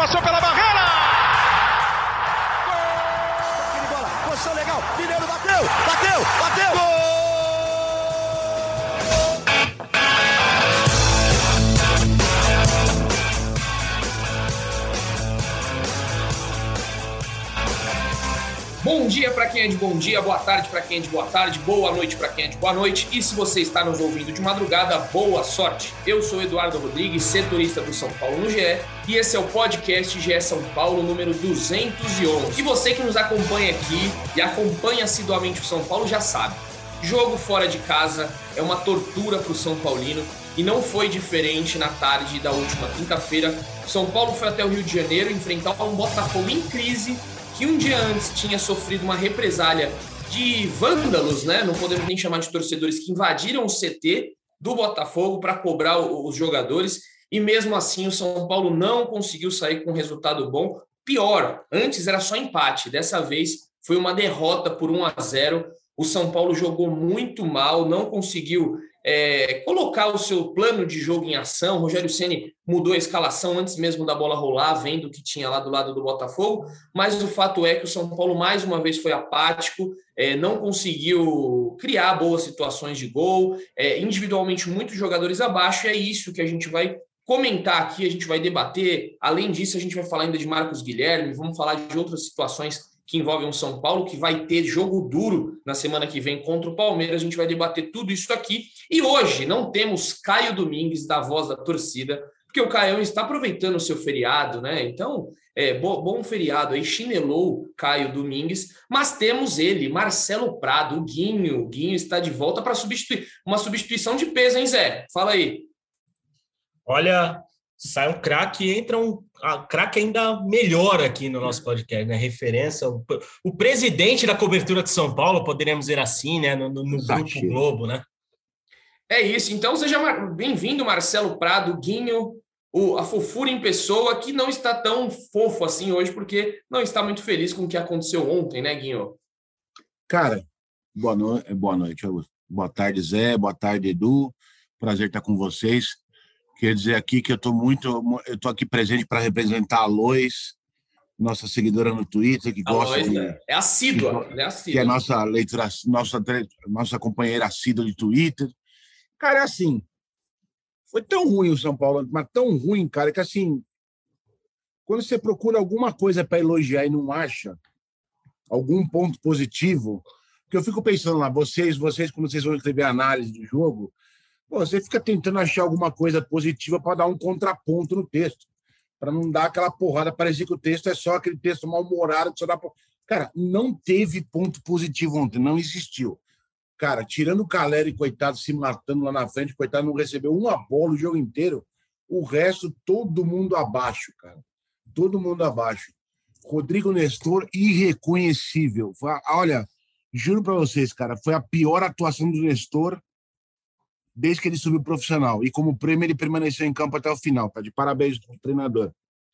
passou pela barreira! Gol! De bola, posição legal, Mineiro bateu! Gol! Bom dia para quem é de bom dia, boa tarde para quem é de boa tarde, boa noite para quem é de boa noite. E se você está nos ouvindo de madrugada, boa sorte. Eu sou Eduardo Rodrigues, setorista do São Paulo no GE, e esse é o podcast GE São Paulo número 211. E você que nos acompanha aqui e acompanha assiduamente o São Paulo já sabe, jogo fora de casa é uma tortura para o São Paulino e não foi diferente na tarde da última quinta-feira. O São Paulo foi até o Rio de Janeiro enfrentar um Botafogo em crise, que um dia antes tinha sofrido uma represália de vândalos, né? Não podemos nem chamar de torcedores, que invadiram o CT do Botafogo para cobrar os jogadores, e mesmo assim o São Paulo não conseguiu sair com um resultado bom. Pior, antes era só empate, dessa vez foi uma derrota por 1-0. O São Paulo jogou muito mal, não conseguiu colocar o seu plano de jogo em ação. Rogério Ceni mudou a escalação antes mesmo da bola rolar, vendo o que tinha lá do lado do Botafogo, mas o fato é que o São Paulo mais uma vez foi apático, não conseguiu criar boas situações de gol, individualmente muitos jogadores abaixo, e é isso que a gente vai comentar aqui, a gente vai debater. Além disso, a gente vai falar ainda de Marcos Guilherme, vamos falar de outras situações que envolvem o São Paulo, que vai ter jogo duro na semana que vem contra o Palmeiras. A gente vai debater tudo isso aqui. E hoje não temos Caio Domingues, da Voz da Torcida, porque o Caião está aproveitando o seu feriado, né? Então, bom feriado aí, chinelou Caio Domingues, mas temos ele, Marcelo Prado, o Guinho. O Guinho está de volta para substituir, uma substituição de peso, hein, Zé? Fala aí. Olha, sai um craque, entra um craque ainda melhor aqui no nosso podcast, né? Referência, o presidente da cobertura de São Paulo, poderíamos dizer assim, né? No Grupo Globo, né? É isso, então seja bem-vindo, Marcelo Prado, Guinho, a fofura em pessoa, que não está tão fofo assim hoje, porque não está muito feliz com o que aconteceu ontem, né, Guinho? Cara, boa noite, boa tarde, Zé, boa tarde, Edu, prazer estar com vocês. Quer dizer aqui que eu estou aqui presente para representar a Lois, nossa seguidora no Twitter, que gosta Lois, de... É assídua. Que é nossa leitura, nossa companheira assídua de Twitter. Cara, assim, foi tão ruim o São Paulo, mas tão ruim, cara, que assim, quando você procura alguma coisa para elogiar e não acha algum ponto positivo, porque eu fico pensando lá, vocês quando vocês vão escrever análise do jogo, você fica tentando achar alguma coisa positiva para dar um contraponto no texto, para não dar aquela porrada, parecer que o texto é só aquele texto mal-humorado que só dá... Cara, não teve ponto positivo ontem, não existiu. Cara, tirando o Caleri, coitado, se matando lá na frente, coitado, não recebeu uma bola o jogo inteiro, o resto, todo mundo abaixo, cara. Todo mundo abaixo. Rodrigo Nestor, irreconhecível. Olha, juro para vocês, cara, foi a pior atuação do Nestor desde que ele subiu profissional. E como prêmio, ele permaneceu em campo até o final. Tá de parabéns pro treinador.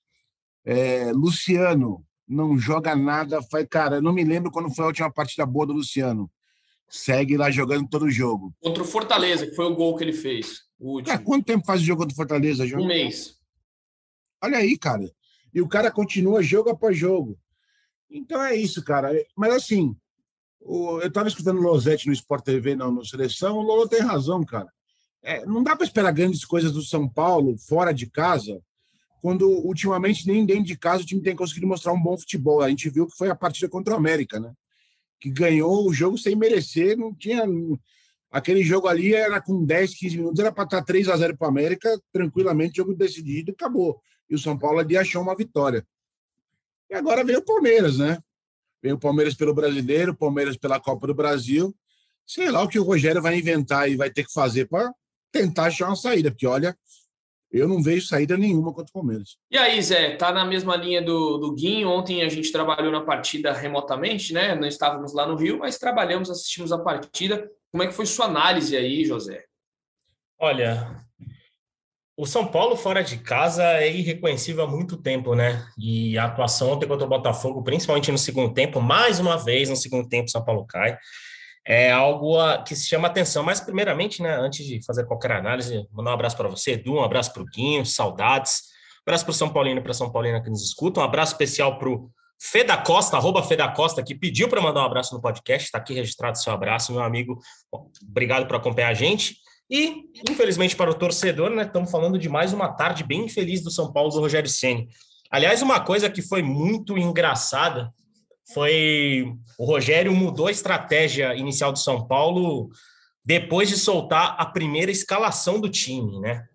Luciano, não joga nada. Cara, eu não me lembro quando foi a última partida boa do Luciano. Segue lá jogando todo o jogo. Contra o Fortaleza, que foi o gol que ele fez. O último. Cara, quanto tempo faz o jogo contra o Fortaleza? Um mês. Olha aí, cara. E o cara continua jogo após jogo. Então é isso, cara. Mas assim, eu estava escutando o Losetti no Sport TV, no Seleção, o Lolo tem razão, cara. Não dá para esperar grandes coisas do São Paulo fora de casa, quando ultimamente nem dentro de casa o time tem conseguido mostrar um bom futebol. A gente viu que foi a partida contra o América, né? Que ganhou o jogo sem merecer, não tinha... Aquele jogo ali era com 10, 15 minutos, era para estar 3-0 para o América, tranquilamente, jogo decidido e acabou. E o São Paulo ali achou uma vitória. E agora veio o Palmeiras, né? Veio o Palmeiras pelo Brasileiro, o Palmeiras pela Copa do Brasil. Sei lá o que o Rogério vai inventar e vai ter que fazer para tentar achar uma saída, porque, olha, eu não vejo saída nenhuma contra o Palmeiras. E aí, Zé, tá na mesma linha do Guinho? Ontem a gente trabalhou na partida remotamente, né? Não estávamos lá no Rio, mas trabalhamos, assistimos a partida. Como é que foi sua análise aí, José? Olha, o São Paulo fora de casa é irreconhecível há muito tempo, né? E a atuação ontem contra o Botafogo, principalmente no segundo tempo, mais uma vez no segundo tempo o São Paulo cai. É algo que se chama atenção. Mas, primeiramente, né, antes de fazer qualquer análise, mandar um abraço para você, Edu, um abraço para o Guinho, saudades. Abraço para o São Paulino e para a São Paulina que nos escutam. Um abraço especial para o Fê da Costa, @Fê da Costa, que pediu para mandar um abraço no podcast. Está aqui registrado o seu abraço, meu amigo. Obrigado por acompanhar a gente. E, infelizmente, para o torcedor, né, estamos falando de mais uma tarde bem infeliz do São Paulo, do Rogério Ceni. Aliás, uma coisa que foi muito engraçada foi o Rogério mudou a estratégia inicial do São Paulo depois de soltar a primeira escalação do time, né?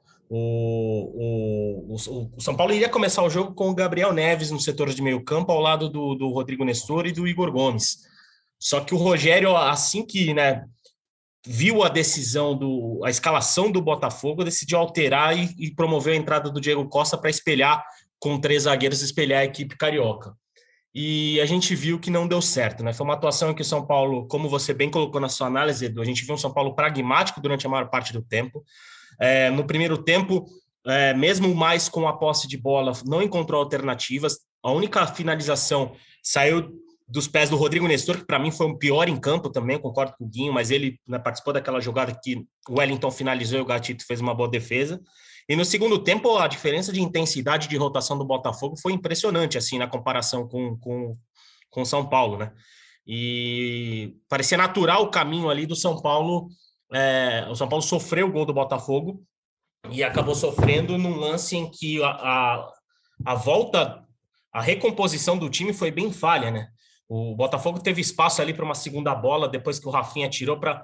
O São Paulo iria começar o jogo com o Gabriel Neves no setor de meio campo, ao lado do Rodrigo Nestor e do Igor Gomes. Só que o Rogério, assim que, né, viu a decisão, a escalação do Botafogo, decidiu alterar e promoveu a entrada do Diego Costa para espelhar, com 3 zagueiros, espelhar a equipe carioca. E a gente viu que não deu certo, né? Foi uma atuação em que o São Paulo, como você bem colocou na sua análise, Edu, a gente viu um São Paulo pragmático durante a maior parte do tempo. No primeiro tempo, mesmo mais com a posse de bola, não encontrou alternativas. A única finalização saiu dos pés do Rodrigo Nestor, que para mim foi o pior em campo também, concordo com o Guinho, mas ele, né, participou daquela jogada que o Wellington finalizou e o Gatito fez uma boa defesa. E no segundo tempo, a diferença de intensidade de rotação do Botafogo foi impressionante, assim, na comparação com o São Paulo, né? E parecia natural o caminho ali do São Paulo. O São Paulo sofreu o gol do Botafogo e acabou sofrendo num lance em que a volta, a recomposição do time foi bem falha, né? O Botafogo teve espaço ali para uma segunda bola, depois que o Rafinha tirou para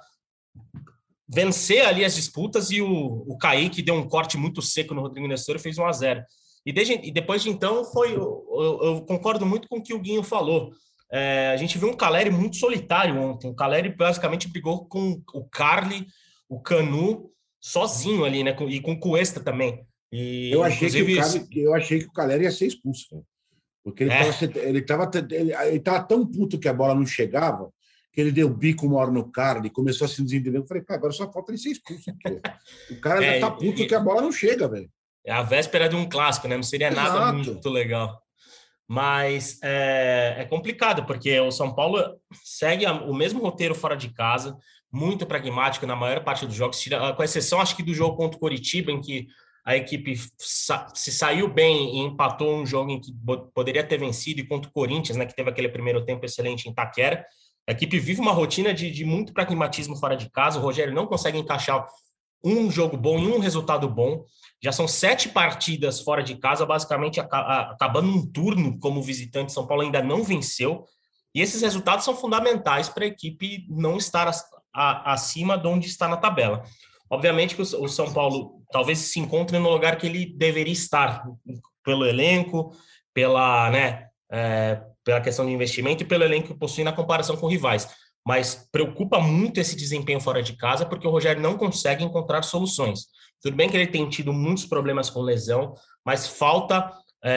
vencer ali as disputas, e o Kaique deu um corte muito seco no Rodrigo Nestor e fez 1-0. E depois de então, eu concordo muito com o que o Guinho falou. A gente viu um Caleri muito solitário ontem. O Caleri basicamente brigou com o Carli, o Canu, sozinho ali, né? E com o Cuesta também. E, eu achei que o Caleri ia ser expulso, cara. Porque ele estava tão puto que a bola não chegava, que ele deu bico uma hora no Carli, começou a se desentender. Eu falei, cara, agora só falta ele ser expulso. O cara já tá puto que a bola não chega, velho. É a véspera de um clássico, né? Não seria nada muito legal. Mas é complicado, porque o São Paulo segue o mesmo roteiro fora de casa, muito pragmático na maior parte dos jogos, com exceção, acho que, do jogo contra o Coritiba, em que a equipe se saiu bem e empatou um jogo em que poderia ter vencido, e contra o Corinthians, né, que teve aquele primeiro tempo excelente em Itaquera. A equipe vive uma rotina de muito pragmatismo fora de casa. O Rogério não consegue encaixar um jogo bom e um resultado bom. Já são 7 partidas fora de casa, basicamente acabando um turno como visitante. São Paulo ainda não venceu. E esses resultados são fundamentais para a equipe não estar acima de onde está na tabela. Obviamente que o São Paulo talvez se encontre no lugar que ele deveria estar, pelo elenco, pela questão de investimento e pelo elenco que possui na comparação com rivais. Mas preocupa muito esse desempenho fora de casa, porque o Rogério não consegue encontrar soluções. Tudo bem que ele tem tido muitos problemas com lesão, mas falta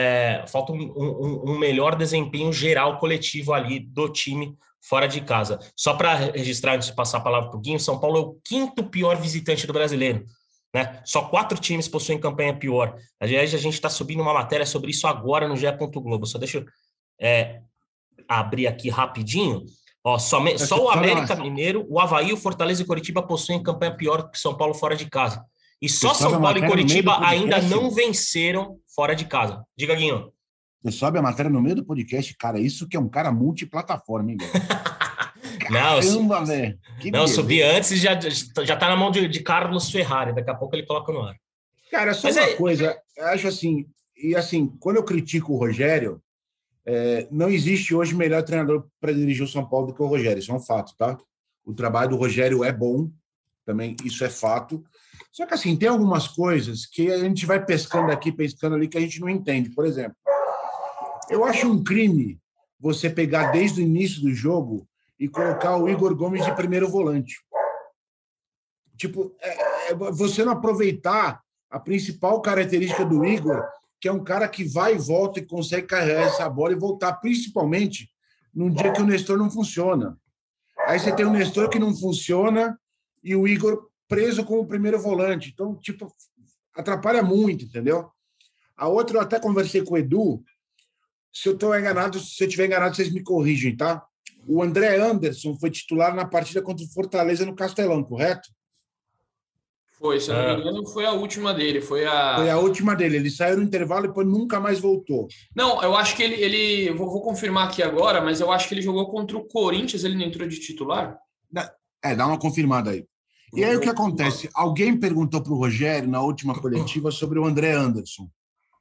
um melhor desempenho geral coletivo ali do time fora de casa. Só para registrar, antes de passar a palavra para o Guinho, São Paulo é o 5º pior visitante do brasileiro, né? Só 4 times possuem campanha pior. Aliás, a gente está subindo uma matéria sobre isso agora no GE. Globo. Só deixa eu abrir aqui rapidinho. Só o América Mineiro, o Avaí, o Fortaleza e o Coritiba possuem campanha pior que São Paulo fora de casa. E só São Paulo e Coritiba ainda não venceram fora de casa. Diga, Guinho. Você sobe a matéria no meio do podcast, cara. Isso que é um cara multiplataforma, hein, velho? Caramba, velho. Não, eu subi antes e já tá na mão de Carlos Ferrari. Daqui a pouco ele coloca no ar. Cara, só uma coisa. Eu acho assim, quando eu critico o Rogério, não existe hoje melhor treinador para dirigir o São Paulo do que o Rogério. Isso é um fato, tá? O trabalho do Rogério é bom, também isso é fato. Só que, assim, tem algumas coisas que a gente vai pescando aqui, pescando ali, que a gente não entende. Por exemplo, eu acho um crime você pegar desde o início do jogo e colocar o Igor Gomes de primeiro volante. Tipo, você não aproveitar a principal característica do Igor, que é um cara que vai e volta e consegue carregar essa bola e voltar, principalmente num dia que o Nestor não funciona. Aí você tem o Nestor que não funciona e o Igor preso como primeiro volante. Então, tipo, atrapalha muito, entendeu? A outra, eu até conversei com o Edu. Se eu estiver enganado, vocês me corrigem, tá? O André Anderson foi titular na partida contra o Fortaleza no Castelão, correto? Foi, se eu não me engano, foi a última dele. Foi a última dele. Ele saiu no intervalo e depois nunca mais voltou. Não, eu acho que ele vou confirmar aqui agora, mas eu acho que ele jogou contra o Corinthians, ele não entrou de titular? Dá uma confirmada aí. E aí o que acontece? Alguém perguntou para o Rogério, na última coletiva, sobre o André Anderson.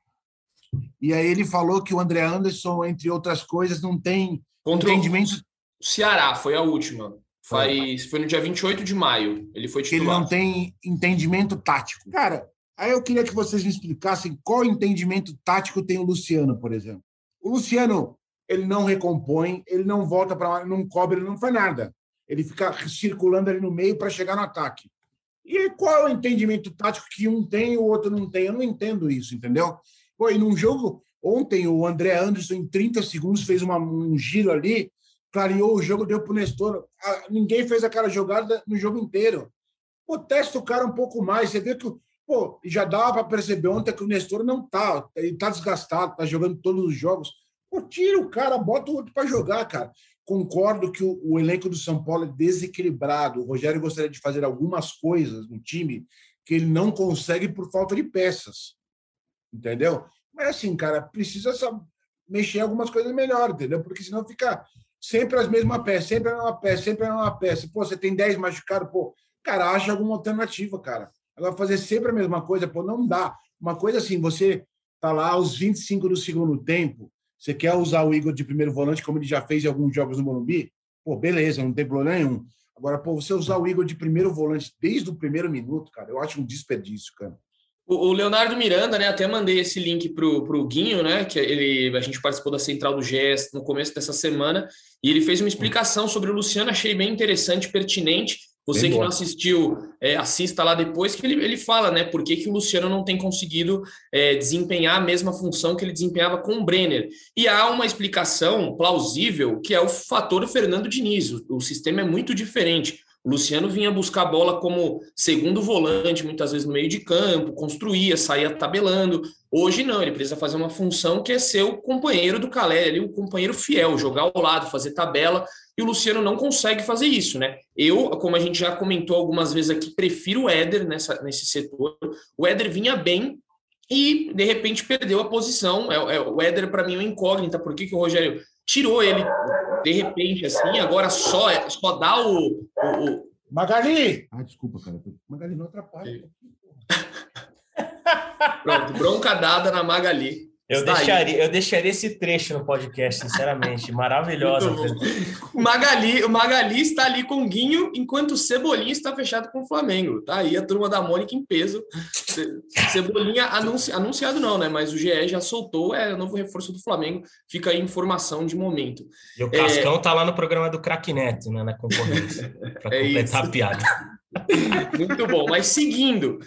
E aí ele falou que o André Anderson, entre outras coisas, não tem entendimento... O Ceará, foi a última. Foi no dia 28 de maio. Ele foi titular. Ele não tem entendimento tático. Cara, aí eu queria que vocês me explicassem qual entendimento tático tem o Luciano, por exemplo. O Luciano, ele não recompõe, ele não volta para lá, não cobre, ele não faz nada. Ele fica circulando ali no meio para chegar no ataque. E aí, qual é o entendimento tático que um tem e o outro não tem? Eu não entendo isso, entendeu? Pô, e num jogo, ontem o André Anderson, em 30 segundos, fez um giro ali, clareou o jogo, deu para o Nestor. Ninguém fez aquela jogada no jogo inteiro. Pô, testa o cara um pouco mais. Você vê que já dava para perceber ontem que o Nestor não tá. Ele está desgastado, está jogando todos os jogos. Pô, tira o cara, bota o outro para jogar, cara. Concordo que o elenco do São Paulo é desequilibrado. O Rogério gostaria de fazer algumas coisas no time que ele não consegue por falta de peças. Entendeu? Mas assim, cara, precisa mexer algumas coisas melhor, entendeu? Porque senão fica sempre as mesmas peças, sempre a mesma peça, sempre a mesma peça. Pô, você tem 10 machucados, pô, cara, acha alguma alternativa, cara. Agora, fazer sempre a mesma coisa, pô, não dá. Uma coisa assim, você tá lá aos 25 do segundo tempo, você quer usar o Igor de primeiro volante, como ele já fez em alguns jogos no Morumbi, pô, beleza, não tem problema nenhum. Agora, pô, você usar o Igor de primeiro volante desde o primeiro minuto, cara, eu acho um desperdício, cara. O Leonardo Miranda, né? Até mandei esse link pro Guinho, né? Que a gente participou da Central do GES no começo dessa semana, e ele fez uma explicação sobre o Luciano, achei bem interessante, pertinente. Você que não assistiu, assista lá depois, que ele fala, né? Por que o Luciano não tem conseguido desempenhar a mesma função que ele desempenhava com o Brenner. E há uma explicação plausível, que é o fator Fernando Diniz. O sistema é muito diferente. O Luciano vinha buscar a bola como segundo volante, muitas vezes no meio de campo, construía, saía tabelando. Hoje não, ele precisa fazer uma função que é ser o companheiro do Caleri, o companheiro fiel, jogar ao lado, fazer tabela, e o Luciano não consegue fazer isso, né? Eu, como a gente já comentou algumas vezes aqui, prefiro o Éder nesse setor. O Éder vinha bem e, de repente, perdeu a posição. O Éder, para mim, é uma incógnita. Por que o Rogério tirou ele de repente, assim, agora só dá o... Magali! Desculpa, cara. Magali não atrapalha. Pronto, bronca dada na Magali. Eu deixaria esse trecho no podcast, sinceramente. Maravilhosa. O Magali está ali com o Guinho, enquanto o Cebolinha está fechado com o Flamengo. Tá aí a turma da Mônica em peso. Cebolinha anunciado não, né? Mas o GE já soltou, o novo reforço do Flamengo. Fica aí informação de momento. E o Cascão tá lá no programa do Craque Neto, né? Na concorrência. Para completar a piada. Muito bom, mas seguindo,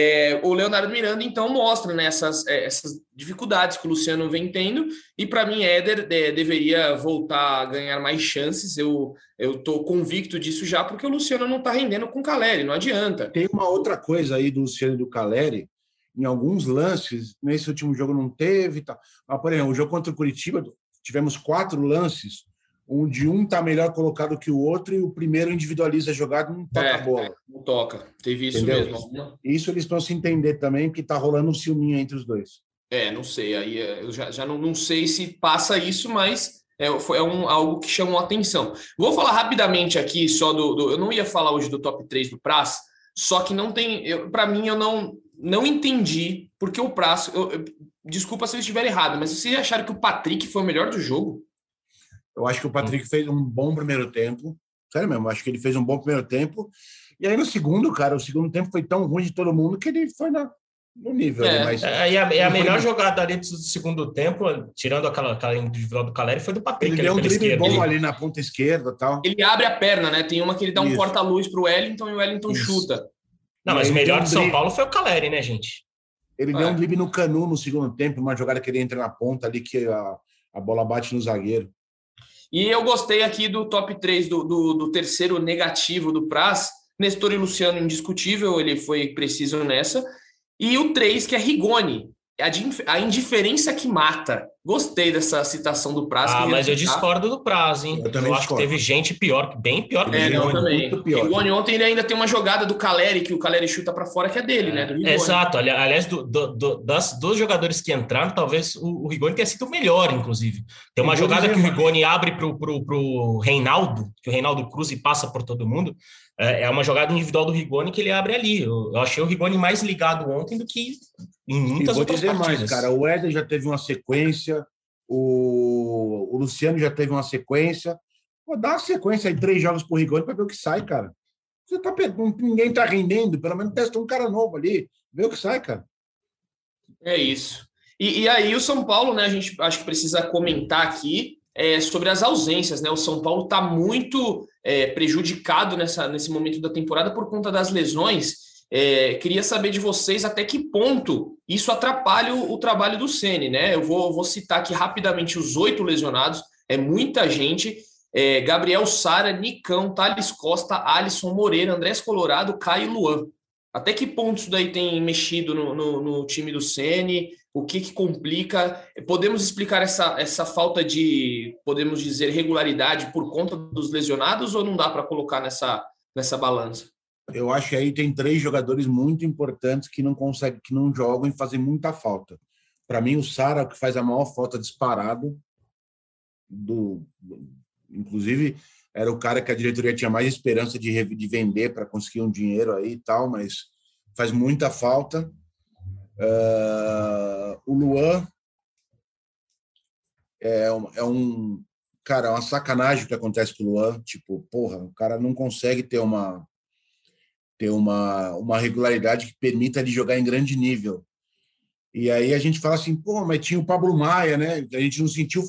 o Leonardo Miranda então mostra, né, essas dificuldades que o Luciano vem tendo, e para mim Éder deveria voltar a ganhar mais chances. Eu estou convicto disso já, porque o Luciano não está rendendo com o Caleri, não adianta. Tem uma outra coisa aí do Luciano e do Caleri, em alguns lances, nesse último jogo não teve, tá. Mas, por exemplo, o jogo contra o Curitiba, tivemos 4 lances, onde um está melhor colocado que o outro e o primeiro individualiza a jogada e não toca a bola. Não toca. Teve isso. Entendeu? Mesmo. Isso eles estão se entender também, porque está rolando um ciúminho entre os dois. Não sei. Aí eu já não sei se passa isso, mas foi algo que chamou a atenção. Vou falar rapidamente aqui só eu não ia falar hoje do top 3 do Praz, só que não tem... Para mim, eu não entendi porque o Praz... Desculpa se eu estiver errado, mas vocês acharam que o Patrick foi o melhor do jogo? Eu acho que o Patrick fez um bom primeiro tempo. Sério mesmo, acho que ele fez um bom primeiro tempo. E aí no segundo, cara, o segundo tempo foi tão ruim de todo mundo que ele foi no nível. Mas a melhor jogada ali do segundo tempo, tirando aquela individual do Caleri, foi do Patrick. Ele deu um drible bom ali na ponta esquerda e tal. Ele abre a perna, né? Tem uma que ele dá um corta-luz pro Wellington e o Wellington chuta. Não, mas o melhor de São Paulo foi o Caleri, né, gente? Ele deu um drible no Canu no segundo tempo, uma jogada que ele entra na ponta ali, que a bola bate no zagueiro. E eu gostei aqui do top 3 do terceiro negativo do Praz. Nestor e Luciano, indiscutível, ele foi preciso nessa. E o 3, que é Rigoni, a indiferença que mata. Gostei dessa citação do Praz. Mas eu discordo do Praz, hein? Eu acho que teve gente pior, bem pior que o não, Rigoni. também. Muito pior. O Rigoni ontem ele ainda tem uma jogada do Caleri, que o Caleri chuta para fora, que é dele, né? Do Rigoni. Exato. Aliás, dos jogadores que entraram, talvez o Rigoni tenha sido o melhor, inclusive. Tem uma jogada que o Rigoni abre pro Reinaldo, que o Reinaldo cruza e passa por todo mundo. É uma jogada individual do Rigoni que ele abre ali. Eu achei o Rigoni mais ligado ontem do que em muitas outras partidas. Vou dizer mais, cara. O Éder já teve uma sequência, o Luciano já teve uma sequência. Pô, dá uma sequência aí, 3 jogos por Rigoni para ver o que sai, cara. Ninguém tá rendendo, pelo menos testa um cara novo ali, vê o que sai, cara. É isso. E aí o São Paulo, né, a gente acho que precisa comentar aqui sobre as ausências, né? O São Paulo está muito prejudicado nesse momento da temporada por conta das lesões. Queria saber de vocês até que ponto isso atrapalha o trabalho do Ceni, né? Eu vou citar aqui rapidamente os 8 lesionados, é muita gente. Gabriel Sara, Nicão, Thales Costa, Alisson Moreira, Andrés Colorado, Caio e Luan. Até que ponto isso daí tem mexido no time do Ceni? O que complica? Podemos explicar essa falta de, podemos dizer, regularidade por conta dos lesionados ou não dá para colocar nessa balança? Eu acho que aí tem 3 jogadores muito importantes que não conseguem, que não jogam e fazem muita falta. Para mim, o Sara é o que faz a maior falta disparado. Inclusive, era o cara que a diretoria tinha mais esperança de vender para conseguir um dinheiro aí e tal, mas faz muita falta. O Luan cara, é uma sacanagem o que acontece com o Luan. Tipo, porra, o cara não consegue ter uma regularidade que permita ele jogar em grande nível. E aí a gente fala assim, pô, mas tinha o Pablo Maia, né? A gente não sentiu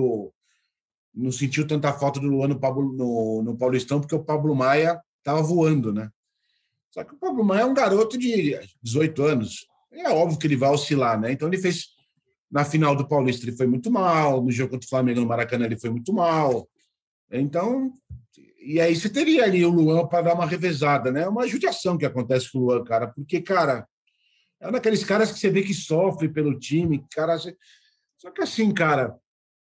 tanta falta do Luan no Paulistão, porque o Pablo Maia estava voando, né? Só que o Pablo Maia é um garoto de 18 anos. É óbvio que ele vai oscilar, né? Então ele fez, na final do Paulista, ele foi muito mal, no jogo contra o Flamengo no Maracanã ele foi muito mal. Então, e aí você teria ali o Luan para dar uma revezada, né? Uma judiação que acontece com o Luan, cara, porque, cara, é um daqueles caras que você vê que sofre pelo time, cara. Só que assim, cara,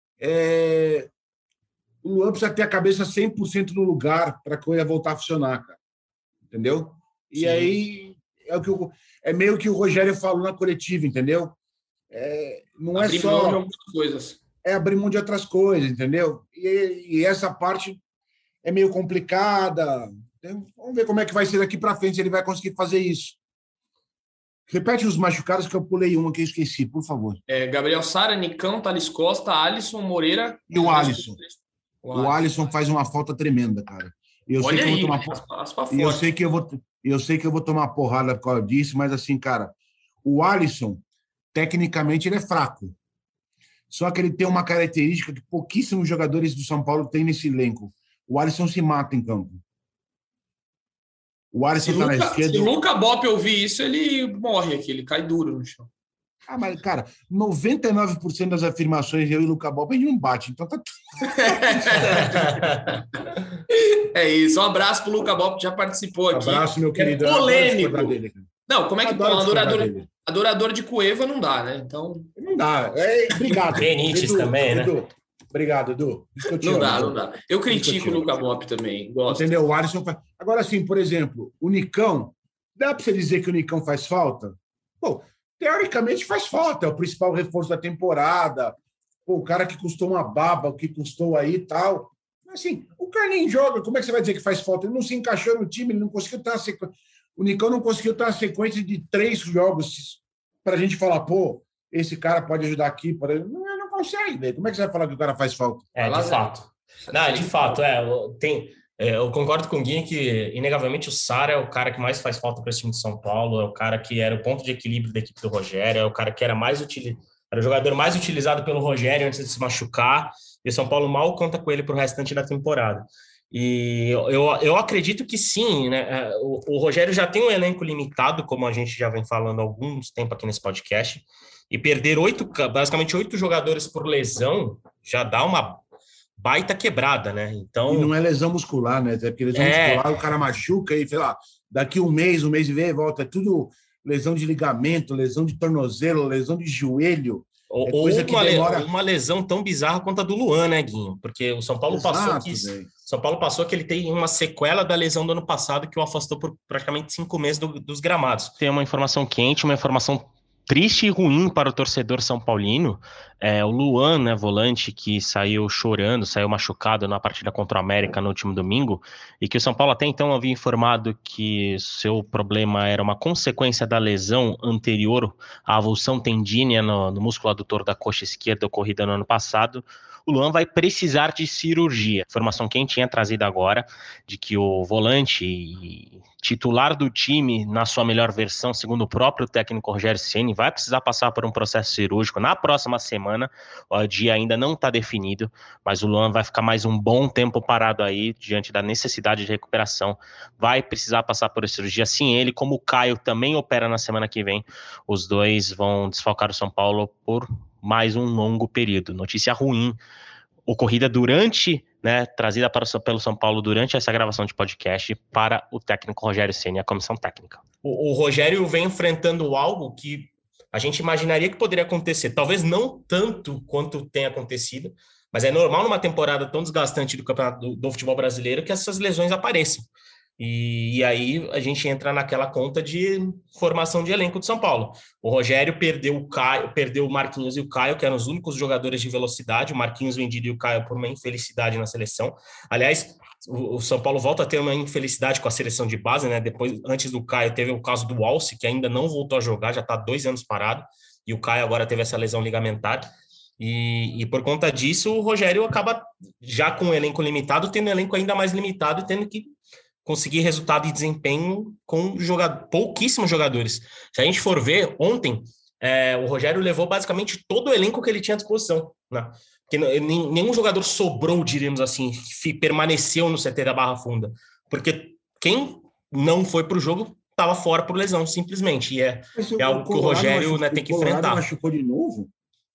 o Luan precisa ter a cabeça 100% no lugar para a coisa voltar a funcionar, cara. Entendeu? E sim, aí é meio que o Rogério falou na coletiva, entendeu? Não é só abrir mão de algumas coisas. Abrir mão de outras coisas, entendeu? E essa parte é meio complicada. Vamos ver como é que vai ser daqui para frente, se ele vai conseguir fazer isso. Repete os machucados que eu pulei uma que eu esqueci, por favor. Gabriel Sara, Nicão, Thales Costa, Alisson, Moreira... E o Alisson. O Alisson faz uma falta tremenda, cara. Eu sei que eu vou tomar porrada por causa disso, mas assim, cara, o Alisson, tecnicamente, ele é fraco. Só que ele tem uma característica que pouquíssimos jogadores do São Paulo têm nesse elenco. O Alisson se mata em campo. O Alisson está na esquerda. Se o Luca Bop ouvir isso, ele morre aqui, ele cai duro no chão. Mas, cara, 99% das afirmações eu e o Luca Bop, a gente não bate, então tá tudo. É isso, um abraço pro Luca Bop, que já participou aqui. Um abraço, meu querido. Polêmico. Não, como é que pode? Adorador de Cueva não dá, né? Então... Não dá. Obrigado. Benítez também, né? Edu. Obrigado, Edu. Não dá. Eu critico o Luca Bop também. Gosto. Entendeu? O Alisson faz... Agora, assim, por exemplo, o Nicão, dá para você dizer que o Nicão faz falta? Pô, teoricamente faz falta. É o principal reforço da temporada. Pô, o cara que custou uma baba, o que custou aí e tal. Assim, o cara nem joga. Como é que você vai dizer que faz falta? Ele não se encaixou no time, ele não conseguiu ter uma sequência. O Nicão não conseguiu ter uma sequência de 3 jogos para a gente falar, pô, esse cara pode ajudar aqui. Não consegue, velho. Como é que você vai falar que o cara faz falta? De fato. Não, de fato, eu concordo com o Gui que, inegavelmente, o Sara é o cara que mais faz falta para esse time de São Paulo, é o cara que era o ponto de equilíbrio da equipe do Rogério, é o cara que era o jogador mais utilizado pelo Rogério antes de se machucar, e o São Paulo mal conta com ele para o restante da temporada. E eu acredito que sim, né? O Rogério já tem um elenco limitado, como a gente já vem falando há alguns tempo aqui nesse podcast, e perder basicamente 8 jogadores por lesão já dá uma baita quebrada, né? Então... E não é lesão muscular, né? É porque lesão muscular o cara machuca e, sei lá, daqui um mês e meio volta. É tudo lesão de ligamento, lesão de tornozelo, lesão de joelho. Ou uma lesão tão bizarra quanto a do Luan, né, Guinho? Porque o São Paulo passou que ele tem uma sequela da lesão do ano passado que o afastou por praticamente 5 meses dos gramados. Tem uma informação quente, uma informação triste e ruim para o torcedor são paulino. O Luan, né, volante, que saiu chorando, saiu machucado na partida contra o América no último domingo, e que o São Paulo até então havia informado que seu problema era uma consequência da lesão anterior à avulsão tendínea no músculo adutor da coxa esquerda ocorrida no ano passado. O Luan vai precisar de cirurgia. Informação quem tinha trazido agora, de que o volante e titular do time, na sua melhor versão, segundo o próprio técnico Rogério Ceni, vai precisar passar por um processo cirúrgico na próxima semana. O dia ainda não está definido, mas o Luan vai ficar mais um bom tempo parado aí, diante da necessidade de recuperação. Vai precisar passar por essa cirurgia, sim, ele, como o Caio também opera na semana que vem. Os dois vão desfalcar o São Paulo por mais um longo período. Notícia ruim, ocorrida durante, né, trazida pelo São Paulo durante essa gravação de podcast para o técnico Rogério Ceni e a comissão técnica. O Rogério vem enfrentando algo que a gente imaginaria que poderia acontecer, talvez não tanto quanto tem acontecido, mas é normal numa temporada tão desgastante do campeonato do futebol brasileiro que essas lesões apareçam. E aí a gente entra naquela conta de formação de elenco do São Paulo. O Rogério perdeu o Marquinhos e o Caio, que eram os únicos jogadores de velocidade. O Marquinhos vendido e o Caio por uma infelicidade na seleção. Aliás, o São Paulo volta a ter uma infelicidade com a seleção de base, né? Depois, antes do Caio, teve o caso do Walsh, que ainda não voltou a jogar, já está 2 anos parado, e o Caio agora teve essa lesão ligamentar. E por conta disso, o Rogério acaba, já com o elenco limitado, tendo um elenco ainda mais limitado e tendo que conseguir resultado e desempenho com pouquíssimos jogadores. Se a gente for ver, ontem, o Rogério levou basicamente todo o elenco que ele tinha à disposição, né? Porque nenhum jogador sobrou, diríamos assim, permaneceu no CT da Barra Funda, porque quem não foi para o jogo estava fora por lesão, simplesmente, e é algo que o Rogério, né, tem que enfrentar. O Colorado machucou de novo?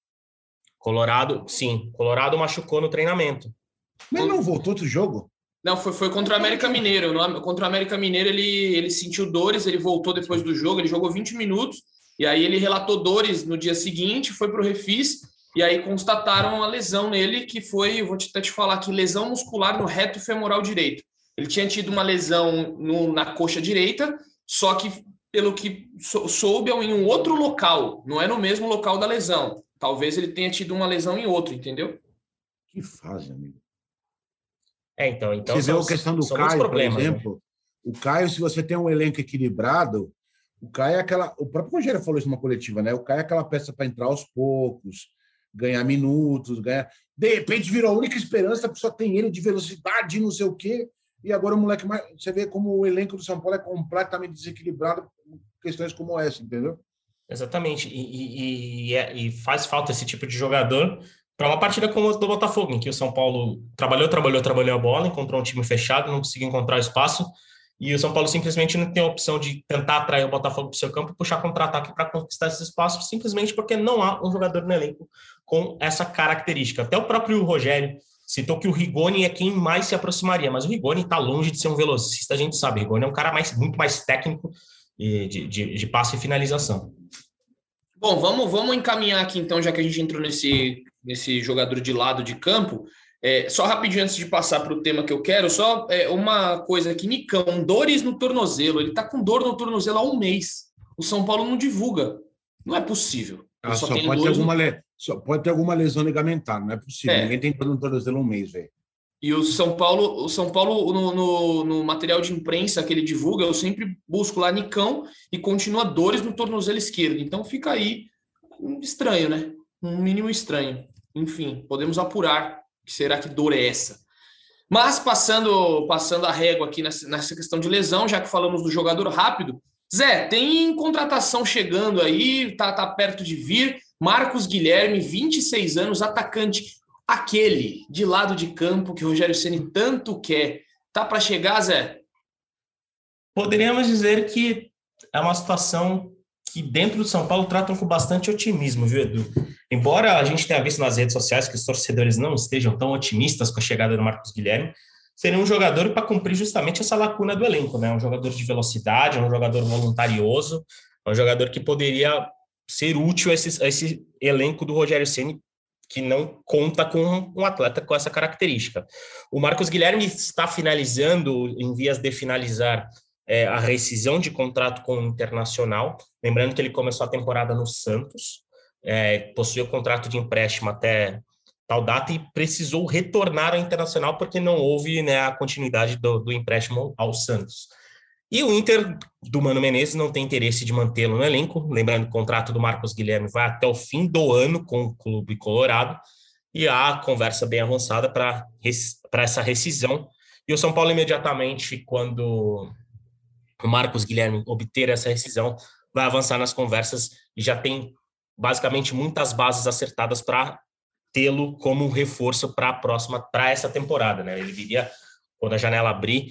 Colorado machucou no treinamento. Mas não voltou outro jogo? Não, foi contra o América Mineiro. Contra o América Mineiro, ele sentiu dores, ele voltou depois do jogo, ele jogou 20 minutos, e aí ele relatou dores no dia seguinte, foi para o refis, e aí constataram a lesão nele, que foi, eu vou até te falar aqui, lesão muscular no reto femoral direito. Ele tinha tido uma lesão na coxa direita, só que, pelo que soube, em um outro local, não é no mesmo local da lesão. Talvez ele tenha tido uma lesão em outro, entendeu? Que fase, amigo. Então você vê a questão do Caio, por exemplo. Né? O Caio, se você tem um elenco equilibrado, o Caio é aquela... O próprio Rogério falou isso numa coletiva, né? O Caio é aquela peça para entrar aos poucos, ganhar minutos, ganhar... De repente virou a única esperança, porque só tem ele de velocidade, não sei o quê. E agora o moleque... Você vê como o elenco do São Paulo é completamente desequilibrado com questões como essa, entendeu? Exatamente. E faz falta esse tipo de jogador para uma partida como a do Botafogo, em que o São Paulo trabalhou a bola, encontrou um time fechado, não conseguiu encontrar espaço, e o São Paulo simplesmente não tem a opção de tentar atrair o Botafogo para o seu campo e puxar contra-ataque para conquistar esse espaço, simplesmente porque não há um jogador no elenco com essa característica. Até o próprio Rogério citou que o Rigoni é quem mais se aproximaria, mas o Rigoni está longe de ser um velocista, a gente sabe. O Rigoni é um cara muito mais técnico de passe e finalização. Bom, vamos encaminhar aqui então, já que a gente entrou nesse jogador de lado de campo. Só rapidinho antes de passar para o tema que eu quero, só uma coisa aqui, Nicão, dores no tornozelo. Ele está com dor no tornozelo há 1 mês. O São Paulo não divulga. Não é possível. Só pode ter alguma lesão ligamentar, não é possível. Ninguém tem dor no tornozelo há 1 mês, velho. E o São Paulo no material de imprensa que ele divulga, eu sempre busco lá Nicão e continua dores no tornozelo esquerdo. Então fica aí estranho, né? Um mínimo estranho. Enfim, podemos apurar que será que dor é essa. Mas passando a régua aqui nessa questão de lesão, já que falamos do jogador rápido, Zé, tem contratação chegando aí, tá perto de vir. Marcos Guilherme, 26 anos, atacante. Aquele de lado de campo que o Rogério Ceni tanto quer. Tá para chegar, Zé? Poderíamos dizer que é uma situação que dentro do São Paulo tratam com bastante otimismo, viu, Edu? Embora a gente tenha visto nas redes sociais que os torcedores não estejam tão otimistas com a chegada do Marcos Guilherme, seria um jogador para cumprir justamente essa lacuna do elenco, né? Um jogador de velocidade, um jogador voluntarioso, um jogador que poderia ser útil a esse elenco do Rogério Ceni, que não conta com um atleta com essa característica. O Marcos Guilherme está finalizando, em vias de finalizar, a rescisão de contrato com o Internacional. Lembrando que ele começou a temporada no Santos, possuía o contrato de empréstimo até tal data e precisou retornar ao Internacional porque não houve, né, a continuidade do empréstimo ao Santos. E o Inter do Mano Menezes não tem interesse de mantê-lo no elenco. Lembrando que o contrato do Marcos Guilherme vai até o fim do ano com o clube colorado e há conversa bem avançada para essa rescisão. E o São Paulo, imediatamente, quando o Marcos Guilherme obter essa rescisão, vai avançar nas conversas e já tem basicamente muitas bases acertadas para tê-lo como reforço para essa temporada, né? Ele viria quando a janela abrir.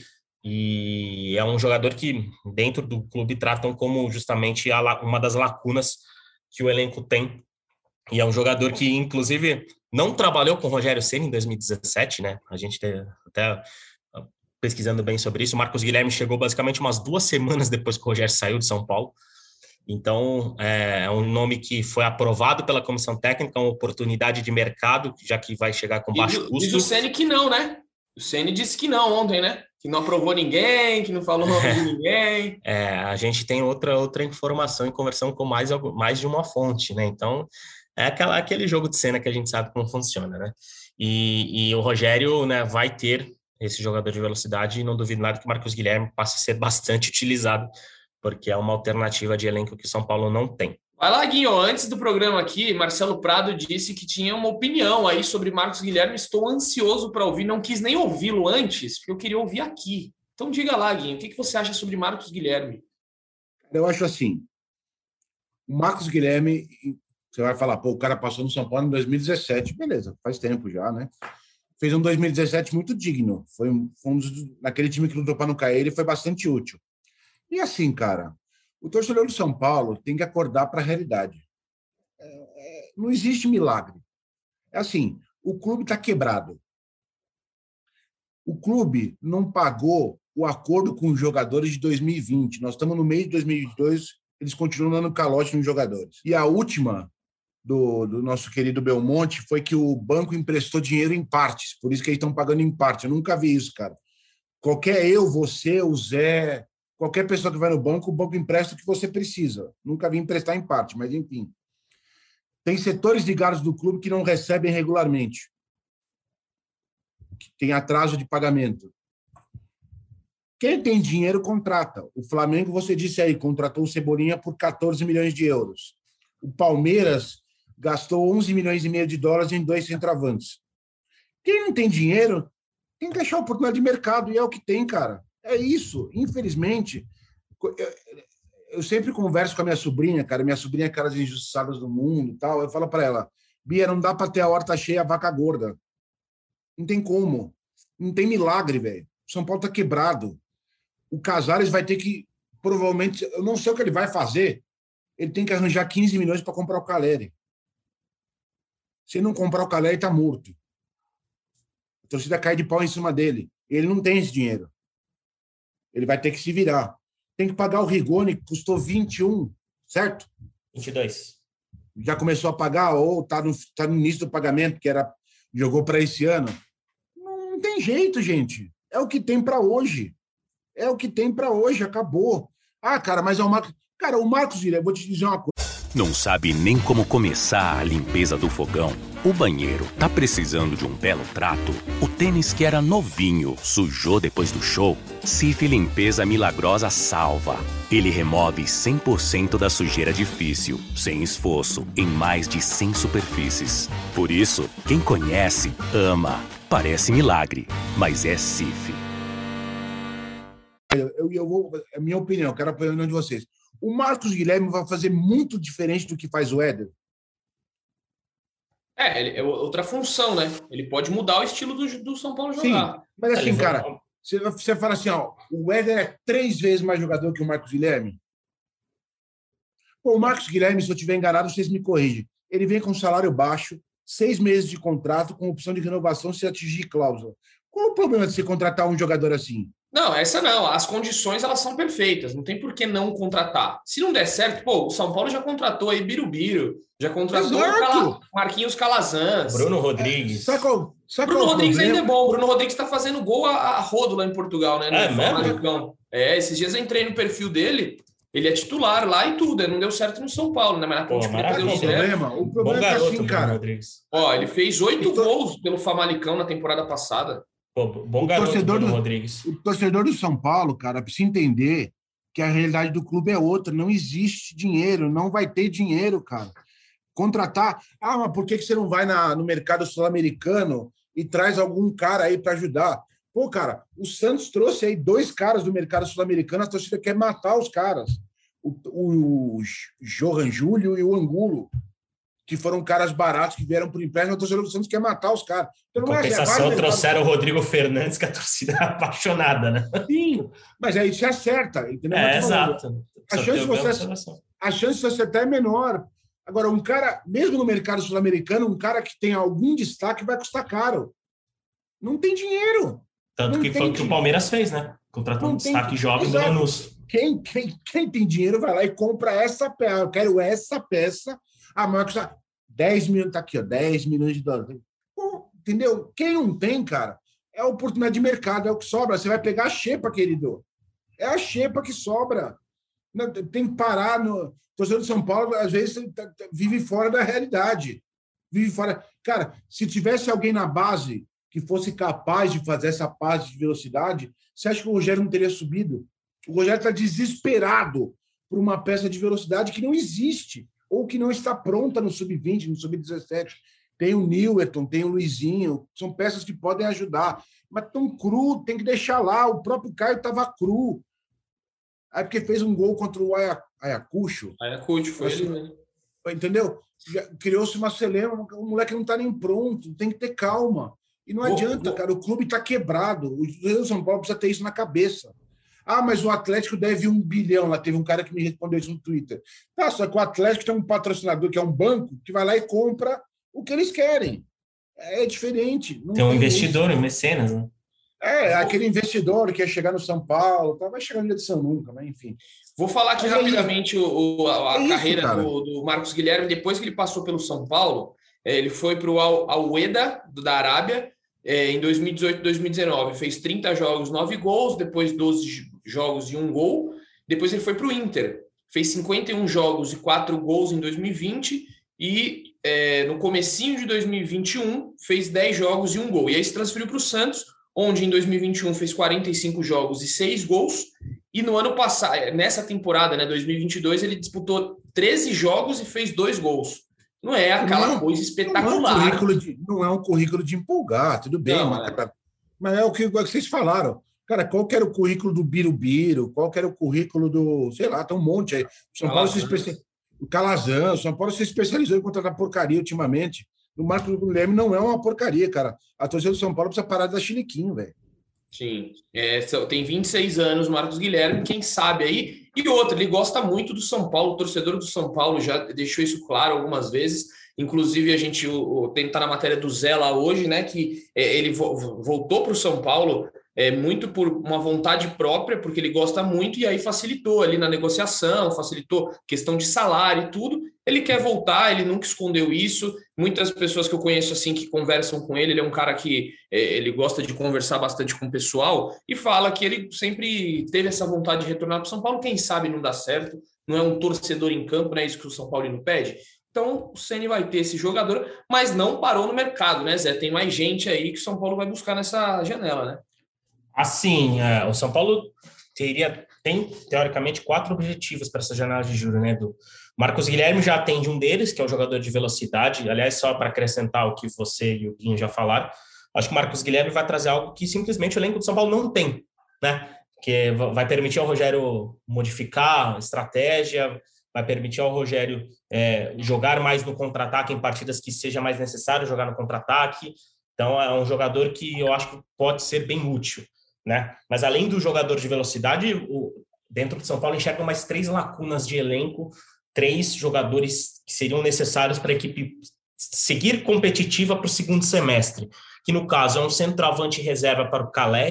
E é um jogador que dentro do clube tratam como justamente uma das lacunas que o elenco tem, e é um jogador que inclusive não trabalhou com o Rogério Ceni em 2017, né? A gente até pesquisando bem sobre isso, o Marcos Guilherme chegou basicamente umas 2 semanas depois que o Rogério saiu de São Paulo. Então é um nome que foi aprovado pela comissão técnica, uma oportunidade de mercado, já que vai chegar com baixo custo. Diz o Ceni que não, né? O Ceni disse que não ontem, né? Que não aprovou ninguém, que não falou o nome de ninguém. A gente tem outra informação e conversão com mais de uma fonte, né? Então, é aquele jogo de cena que a gente sabe como funciona, né? E o Rogério, né, vai ter esse jogador de velocidade e não duvido nada que o Marcos Guilherme passe a ser bastante utilizado, porque é uma alternativa de elenco que o São Paulo não tem. Vai lá, Guinho. Antes do programa aqui, Marcelo Prado disse que tinha uma opinião aí sobre Marcos Guilherme. Estou ansioso para ouvir. Não quis nem ouvi-lo antes, porque eu queria ouvir aqui. Então diga lá, Guinho, o que você acha sobre Marcos Guilherme? Eu acho assim, o Marcos Guilherme, você vai falar, o cara passou no São Paulo em 2017. Beleza, faz tempo já, né? Fez um 2017 muito digno. Foi um naquele time que lutou para não cair, ele foi bastante útil. E assim, cara, o torcedor do São Paulo tem que acordar para a realidade. Não existe milagre. É assim, o clube está quebrado. O clube não pagou o acordo com os jogadores de 2020. Nós estamos no meio de 2022, eles continuam dando calote nos jogadores. E a última do nosso querido Belmonte foi que o banco emprestou dinheiro em partes, por isso que eles estão pagando em parte. Eu nunca vi isso, cara. Você, o Zé... Qualquer pessoa que vai no banco, o banco empresta o que você precisa. Nunca vi emprestar em parte, mas enfim. Tem setores ligados do clube que não recebem regularmente, que tem atraso de pagamento. Quem tem dinheiro, contrata. O Flamengo, você disse aí, contratou o Cebolinha por 14 milhões de euros. O Palmeiras gastou 11 milhões e meio de dólares em 2 centroavantes. Quem não tem dinheiro, tem que achar oportunidade de mercado, e é o que tem, cara. É isso, infelizmente. Eu sempre converso com a minha sobrinha, cara. Minha sobrinha é cara das injustiçadas do mundo e tal. Eu falo para ela, Bia, não dá para ter a horta cheia, a vaca gorda. Não tem como. Não tem milagre, velho. O São Paulo tá quebrado. O Casares vai ter que, provavelmente, eu não sei o que ele vai fazer, ele tem que arranjar 15 milhões para comprar o Caleri. Se não comprar o Caleri, tá morto. A torcida cai de pau em cima dele. Ele não tem esse dinheiro. Ele vai ter que se virar. Tem que pagar o Rigoni, que custou 21, certo? 22. Já começou a pagar, ou tá no início do pagamento, que jogou para esse ano. Não tem jeito, gente. É o que tem para hoje. É o que tem para hoje, acabou. Ah, cara, mas é o Marcos... Cara, o Marcos Guilherme, vou te dizer uma coisa. Não sabe nem como começar a limpeza do fogão? O banheiro tá precisando de um belo trato? O tênis que era novinho sujou depois do show? Cif Limpeza Milagrosa salva. Ele remove 100% da sujeira difícil, sem esforço, em mais de 100 superfícies. Por isso, quem conhece, ama. Parece milagre, mas é Cif. A minha opinião, quero a opinião de vocês. O Marcos Guilherme vai fazer muito diferente do que faz o Éder? É outra função, né? Ele pode mudar o estilo do São Paulo jogar. Sim, mas assim, cara, você fala assim, ó, o Éder é 3 vezes mais jogador que o Marcos Guilherme? Pô, o Marcos Guilherme, se eu estiver enganado, vocês me corrigem. Ele vem com salário baixo, 6 meses de contrato, com opção de renovação se atingir cláusula. Qual o problema de você contratar um jogador assim? Não, essa não. As condições, elas são perfeitas. Não tem por que não contratar. Se não der certo, pô, o São Paulo já contratou aí Birubiru, já contratou o Marquinhos Calazans. Bruno Rodrigues. Bruno Rodrigues ainda é bom. O Bruno Rodrigues está fazendo gol a rodo lá em Portugal, né? Mesmo? Esses dias eu entrei no perfil dele. Ele é titular lá e tudo. Não deu certo no São Paulo, né? Mas na Ponte Preta deu certo. O problema é assim, cara. Ó, ele fez 8 gols pelo Famalicão na temporada passada. Pô, bom garoto, Bruno Rodrigues. O torcedor do São Paulo, cara, precisa entender que a realidade do clube é outra. Não existe dinheiro, não vai ter dinheiro, cara. Contratar... mas por que você não vai no mercado sul-americano e traz algum cara aí para ajudar? Pô, cara, o Santos trouxe aí 2 caras do mercado sul-americano, a torcida quer matar os caras. O Johan Júlio e o Angulo, que foram caras baratos que vieram por empréstimo, a torcida do Santos quer matar os caras. Então, em compensação, trouxeram o Rodrigo Fernandes, que a torcida é apaixonada, né? Sim, mas aí você acerta, entendeu? Exato. A chance de você acertar é menor. Agora, um cara, mesmo no mercado sul-americano, um cara que tem algum destaque vai custar caro. Não tem dinheiro. Tanto que foi o que o Palmeiras fez, né? Contratou um destaque jovem do Lanús. Quem tem dinheiro vai lá e compra essa peça. Eu quero essa peça. Mas custa 10 milhões, tá aqui, ó, 10 milhões de dólares. Entendeu? Quem não tem, cara, é a oportunidade de mercado, é o que sobra. Você vai pegar a xepa, querido. É a xepa que sobra. Tem que parar no... O torcedor de São Paulo, às vezes, vive fora da realidade. Vive fora... Cara, se tivesse alguém na base que fosse capaz de fazer essa base de velocidade, você acha que o Rogério não teria subido? O Rogério está desesperado por uma peça de velocidade que não existe, ou que não está pronta no sub-20, no sub-17. Tem o Nilton, tem o Luizinho, são peças que podem ajudar, mas tão cru, tem que deixar lá. O próprio Caio estava cru. Aí porque fez um gol contra o Ayacucho. Ayacucho, foi ele mesmo. Entendeu? Criou-se uma celeuma, o moleque não está nem pronto, tem que ter calma. E não adianta, cara, o clube está quebrado. O São Paulo precisa ter isso na cabeça. Mas o Atlético deve 1 bilhão. Lá teve um cara que me respondeu isso no Twitter. Tá, só que o Atlético tem um patrocinador que é um banco que vai lá e compra o que eles querem. É diferente. Tem um investidor, um mecenas, né? Aquele investidor que ia chegar no São Paulo, vai chegar na edição nunca, mas enfim. Vou falar aqui rapidamente a carreira do Marcos Guilherme. Depois que ele passou pelo São Paulo, ele foi para o Al-Wehda, da Arábia, em 2018 e 2019. Fez 30 jogos, 9 gols, depois 12 jogos e 1 gol. Depois ele foi para o Inter. Fez 51 jogos e 4 gols em 2020 e no comecinho de 2021 fez 10 jogos e 1 gol. E aí se transferiu para o Santos, onde em 2021 fez 45 jogos e 6 gols. E no ano passado, nessa temporada, 2022, ele disputou 13 jogos e fez 2 gols. Não é aquela coisa espetacular. Não é um currículo de empolgar, tudo bem. Mas é o que vocês falaram. Cara, qual que era o currículo do Birubiru? Qual que era o currículo do... Sei lá, tem um monte aí. São Paulo o Calazans, São Paulo se especializou em contratar porcaria ultimamente. O Marcos Guilherme não é uma porcaria, cara. A torcida do São Paulo precisa parar de dar chiliquinho, velho. Sim. Tem 26 anos o Marcos Guilherme, quem sabe aí. E outra, ele gosta muito do São Paulo, o torcedor do São Paulo já deixou isso claro algumas vezes. Inclusive, a gente tem que estar na matéria do Zé lá hoje, né? Que ele voltou para o São Paulo muito por uma vontade própria, porque ele gosta muito, e aí facilitou ali na negociação, facilitou questão de salário e tudo. Ele quer voltar, ele nunca escondeu isso. Muitas pessoas que eu conheço assim que conversam com ele é um cara que ele gosta de conversar bastante com o pessoal e fala que ele sempre teve essa vontade de retornar para o São Paulo. Quem sabe não dá certo, não é um torcedor em campo, não é isso que o São Paulino pede. Então o Ceni vai ter esse jogador, mas não parou no mercado, né, Zé? Tem mais gente aí que o São Paulo vai buscar nessa janela, né? Assim, o São Paulo tem, teoricamente, 4 objetivos para essa janela de julho, né, Edu? Marcos Guilherme já atende um deles, que é o jogador de velocidade. Aliás, só para acrescentar o que você e o Guinho já falaram, acho que o Marcos Guilherme vai trazer algo que simplesmente o elenco do São Paulo não tem, né? Que vai permitir ao Rogério modificar a estratégia, vai permitir ao Rogério jogar mais no contra-ataque em partidas que seja mais necessário jogar no contra-ataque. Então, é um jogador que eu acho que pode ser bem útil, né? Mas além do jogador de velocidade, dentro do São Paulo enxerga mais 3 lacunas de elenco, 3 jogadores que seriam necessários para a equipe seguir competitiva para o segundo semestre, que no caso é um centroavante reserva para o Caleri,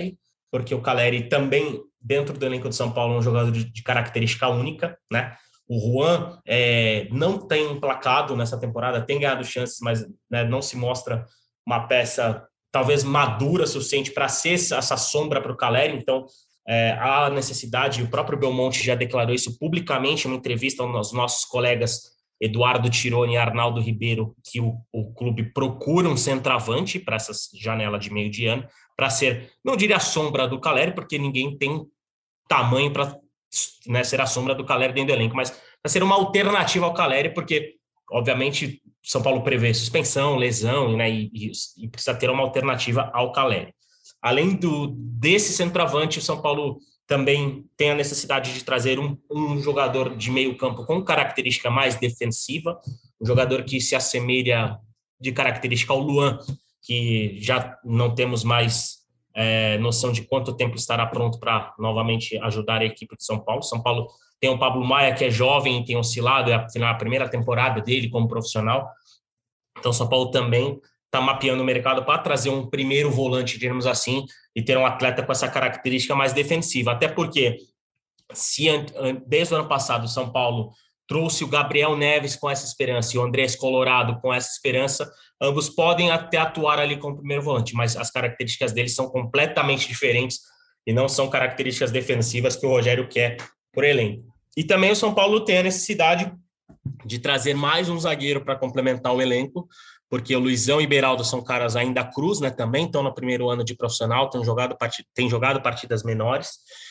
porque o Calleri também, dentro do elenco de São Paulo, é um jogador de característica única, né? O Juan não tem emplacado nessa temporada, tem ganhado chances, mas, né, não se mostra uma peça talvez madura o suficiente para ser essa sombra para o Calleri. Então, há necessidade, o próprio Belmonte já declarou isso publicamente em uma entrevista aos nossos colegas Eduardo Tironi e Arnaldo Ribeiro, que o clube procura um centroavante para essa janela de meio de ano, para ser, não diria a sombra do Calleri, porque ninguém tem tamanho para, né, ser a sombra do Calleri dentro do elenco, mas para ser uma alternativa ao Calleri, porque, obviamente, São Paulo prevê suspensão, lesão, né, e precisa ter uma alternativa ao Calleri. Além desse centroavante, o São Paulo também tem a necessidade de trazer um jogador de meio campo com característica mais defensiva, um jogador que se assemelha de característica ao Luan, que já não temos mais noção de quanto tempo estará pronto para novamente ajudar a equipe de São Paulo. São Paulo tem o Pablo Maia, que é jovem e tem oscilado, é a primeira temporada dele como profissional. Então, São Paulo também está mapeando o mercado para trazer um primeiro volante, digamos assim, e ter um atleta com essa característica mais defensiva. Até porque, se desde o ano passado o São Paulo trouxe o Gabriel Neves com essa esperança e o Andrés Colorado com essa esperança, ambos podem até atuar ali como primeiro volante, mas as características deles são completamente diferentes e não são características defensivas que o Rogério quer por elenco. E também o São Paulo tem a necessidade de trazer mais um zagueiro para complementar o elenco, porque o Luizão e o Beraldo são caras ainda cruz, né? Também estão no primeiro ano de profissional, têm jogado partidas menores,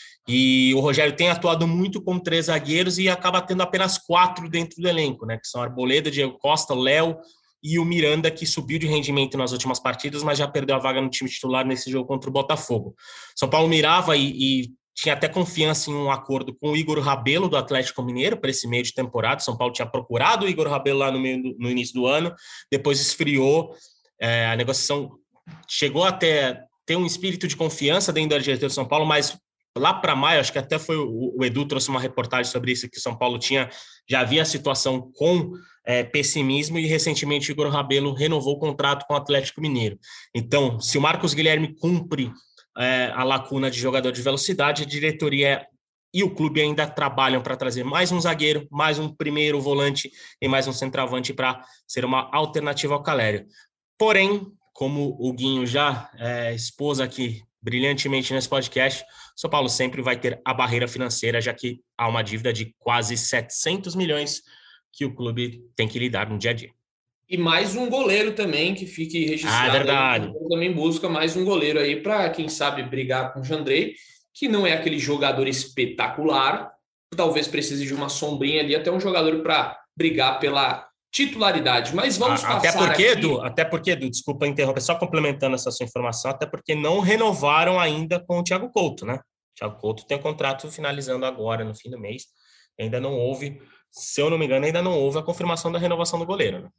e o Rogério tem atuado muito com 3 zagueiros e acaba tendo apenas 4 dentro do elenco, né? Que são Arboleda, Diego Costa, o Léo e o Miranda, que subiu de rendimento nas últimas partidas, mas já perdeu a vaga no time titular nesse jogo contra o Botafogo. São Paulo mirava e tinha até confiança em um acordo com o Igor Rabelo, do Atlético Mineiro, para esse meio de temporada. São Paulo tinha procurado o Igor Rabelo lá no início do ano, depois esfriou, a negociação chegou até ter um espírito de confiança dentro da diretoria de São Paulo, mas lá para maio, acho que até foi o Edu trouxe uma reportagem sobre isso, que o São Paulo já havia a situação com pessimismo, e recentemente o Igor Rabelo renovou o contrato com o Atlético Mineiro. Então, se o Marcos Guilherme cumpre a lacuna de jogador de velocidade, a diretoria e o clube ainda trabalham para trazer mais um zagueiro, mais um primeiro volante e mais um centroavante para ser uma alternativa ao Calleri. Porém, como o Guinho já expôs aqui brilhantemente nesse podcast, São Paulo sempre vai ter a barreira financeira, já que há uma dívida de quase 700 milhões que o clube tem que lidar no dia a dia. E mais um goleiro também, que fique registrado. É verdade. Também busca mais um goleiro aí para, quem sabe, brigar com o Jandrei, que não é aquele jogador espetacular, talvez precise de uma sombrinha ali, até um jogador para brigar pela titularidade. Mas vamos passar Até porque, Edu, desculpa interromper, só complementando essa sua informação, até porque não renovaram ainda com o Thiago Couto, né? O Thiago Couto tem o contrato finalizando agora, no fim do mês. Ainda não houve, se eu não me engano, a confirmação da renovação do goleiro, né?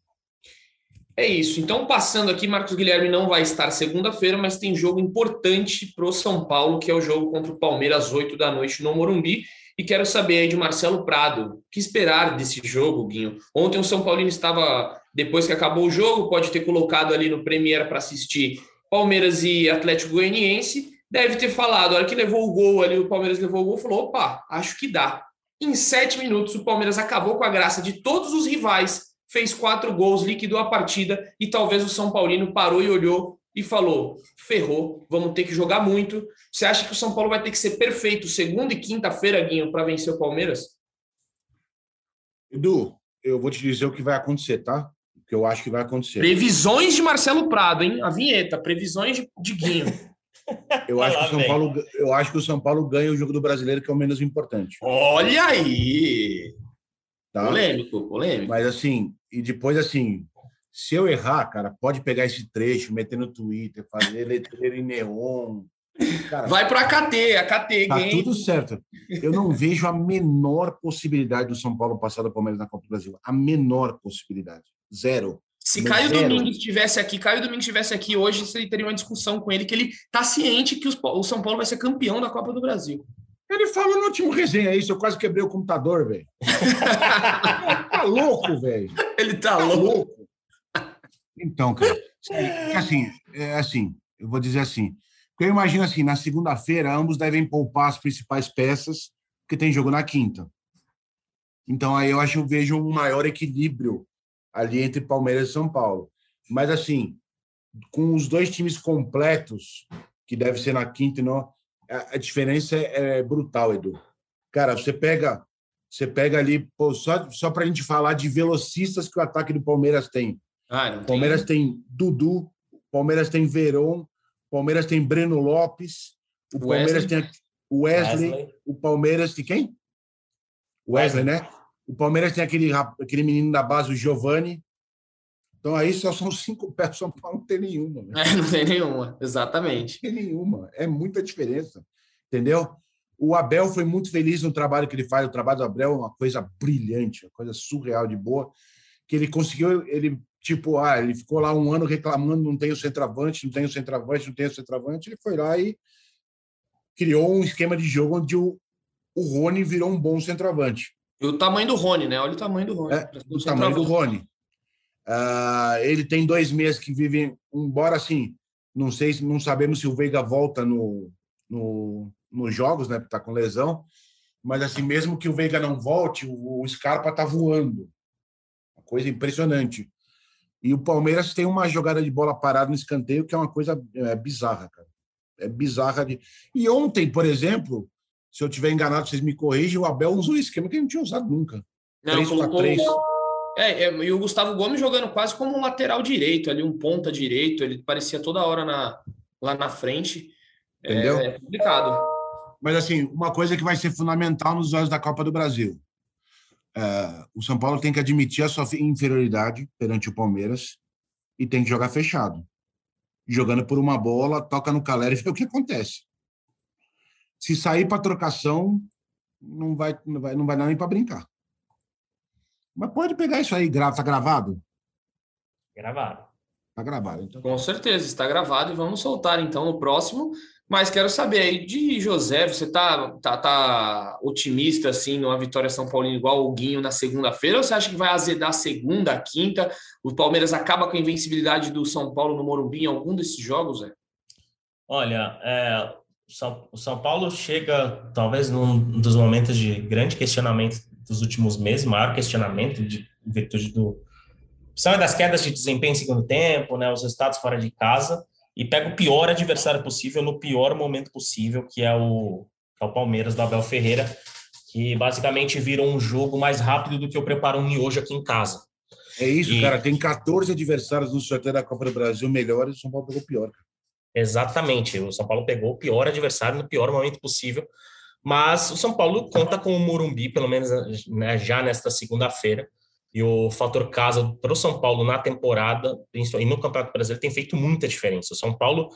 É isso. Então, passando aqui, Marcos Guilherme não vai estar segunda-feira, mas tem jogo importante para o São Paulo, que é o jogo contra o Palmeiras, às 8 da noite, no Morumbi. E quero saber aí de Marcelo Prado, o que esperar desse jogo, Guinho? Ontem o São Paulino estava, depois que acabou o jogo, pode ter colocado ali no Premiere para assistir Palmeiras e Atlético Goianiense. Deve ter falado, a hora que levou o gol ali, o Palmeiras levou o gol, falou, opa, acho que dá. Em 7 minutos, o Palmeiras acabou com a graça de todos os rivais, fez 4 gols, liquidou a partida, e talvez o São Paulino parou e olhou e falou, ferrou, vamos ter que jogar muito. Você acha que o São Paulo vai ter que ser perfeito segunda e quinta-feira, Guinho, para vencer o Palmeiras? Edu, eu vou te dizer o que vai acontecer, tá? O que eu acho que vai acontecer. Previsões de Marcelo Prado, hein? A vinheta, previsões de Guinho. Eu acho que o São Paulo ganha o jogo do Brasileiro, que é o menos importante. Olha aí! Tá? Polêmico. Mas assim, e depois assim, se eu errar, cara, pode pegar esse trecho, meter no Twitter, fazer letreiro em neon. Cara, vai para a KT tá game. Tudo certo. Eu não vejo a menor possibilidade do São Paulo passar do Palmeiras na Copa do Brasil. A menor possibilidade. Zero. Se Caio Domingues estivesse aqui hoje, você teria uma discussão com ele, que ele tá ciente que o São Paulo vai ser campeão da Copa do Brasil. Ele falou no último resenha isso, eu quase quebrei o computador, velho. Tá louco, velho. Ele tá louco. Então, cara, assim, eu vou dizer assim, Porque eu imagino assim, na segunda-feira, ambos devem poupar as principais peças, porque tem jogo na quinta. Então, aí eu vejo um maior equilíbrio ali entre Palmeiras e São Paulo. Mas, assim, com os dois times completos, que deve ser na quinta, não, a diferença é brutal, Edu. Cara, você pega ali, pô, só para a gente falar de velocistas que o ataque do Palmeiras tem. Não Palmeiras tem Dudu, Palmeiras tem Veron, Palmeiras tem Breno Lopes, o Palmeiras tem Wesley, o Palmeiras tem quem? Wesley, né? O Palmeiras tem aquele menino da base, o Giovani. Então aí só são 5 peças, o São Paulo não tem nenhuma. Né? Não tem nenhuma, exatamente. Não tem nenhuma, é muita diferença, entendeu? O Abel foi muito feliz no trabalho que ele faz, o trabalho do Abel é uma coisa brilhante, uma coisa surreal de boa, que ele conseguiu, ele ficou lá um ano reclamando, não tem o centroavante, ele foi lá e criou um esquema de jogo onde o Rony virou um bom centroavante. E o tamanho do Rony, né? Olha o tamanho do Rony. O tamanho do Rony. Ele tem 2 meses que vive, embora assim, não sabemos se o Veiga volta nos jogos, né? Porque tá com lesão, mas assim, mesmo que o Veiga não volte, o Scarpa tá voando. Uma coisa impressionante. E o Palmeiras tem uma jogada de bola parada no escanteio que é uma coisa bizarra, cara. É bizarra. E ontem, por exemplo, se eu tiver enganado, vocês me corrigem, o Abel usou um esquema que ele não tinha usado nunca. 3-4-3. E o Gustavo Gomes jogando quase como um lateral direito, ali um ponta direito, ele parecia toda hora lá na frente. Entendeu? É complicado. Mas assim, uma coisa que vai ser fundamental nos olhos da Copa do Brasil. O São Paulo tem que admitir a sua inferioridade perante o Palmeiras e tem que jogar fechado. Jogando por uma bola, toca no Calera e vê o que acontece. Se sair para trocação, não vai dar nem para brincar. Mas pode pegar isso aí, tá gravado? Gravado. Tá gravado. Então. Com certeza, está gravado e vamos soltar então no próximo. Mas quero saber aí de José, você tá otimista assim numa vitória São Paulino igual o Guinho na segunda-feira, ou você acha que vai azedar segunda, quinta? O Palmeiras acaba com a invencibilidade do São Paulo no Morumbi em algum desses jogos, Zé? Olha, o São Paulo chega talvez num dos momentos de grande questionamento dos últimos meses, maior questionamento em virtude das quedas de desempenho em segundo tempo, né, os resultados fora de casa, e pega o pior adversário possível no pior momento possível, que é o Palmeiras do Abel Ferreira, que basicamente virou um jogo mais rápido do que eu preparo um miojo aqui em casa. É isso, cara. Tem 14 adversários no sorteio da Copa do Brasil melhores, o São Paulo pegou o pior. Exatamente. O São Paulo pegou o pior adversário no pior momento possível, mas o São Paulo conta com o Morumbi, pelo menos, né, já nesta segunda-feira, e o fator casa para o São Paulo na temporada e no Campeonato Brasileiro tem feito muita diferença. O São Paulo,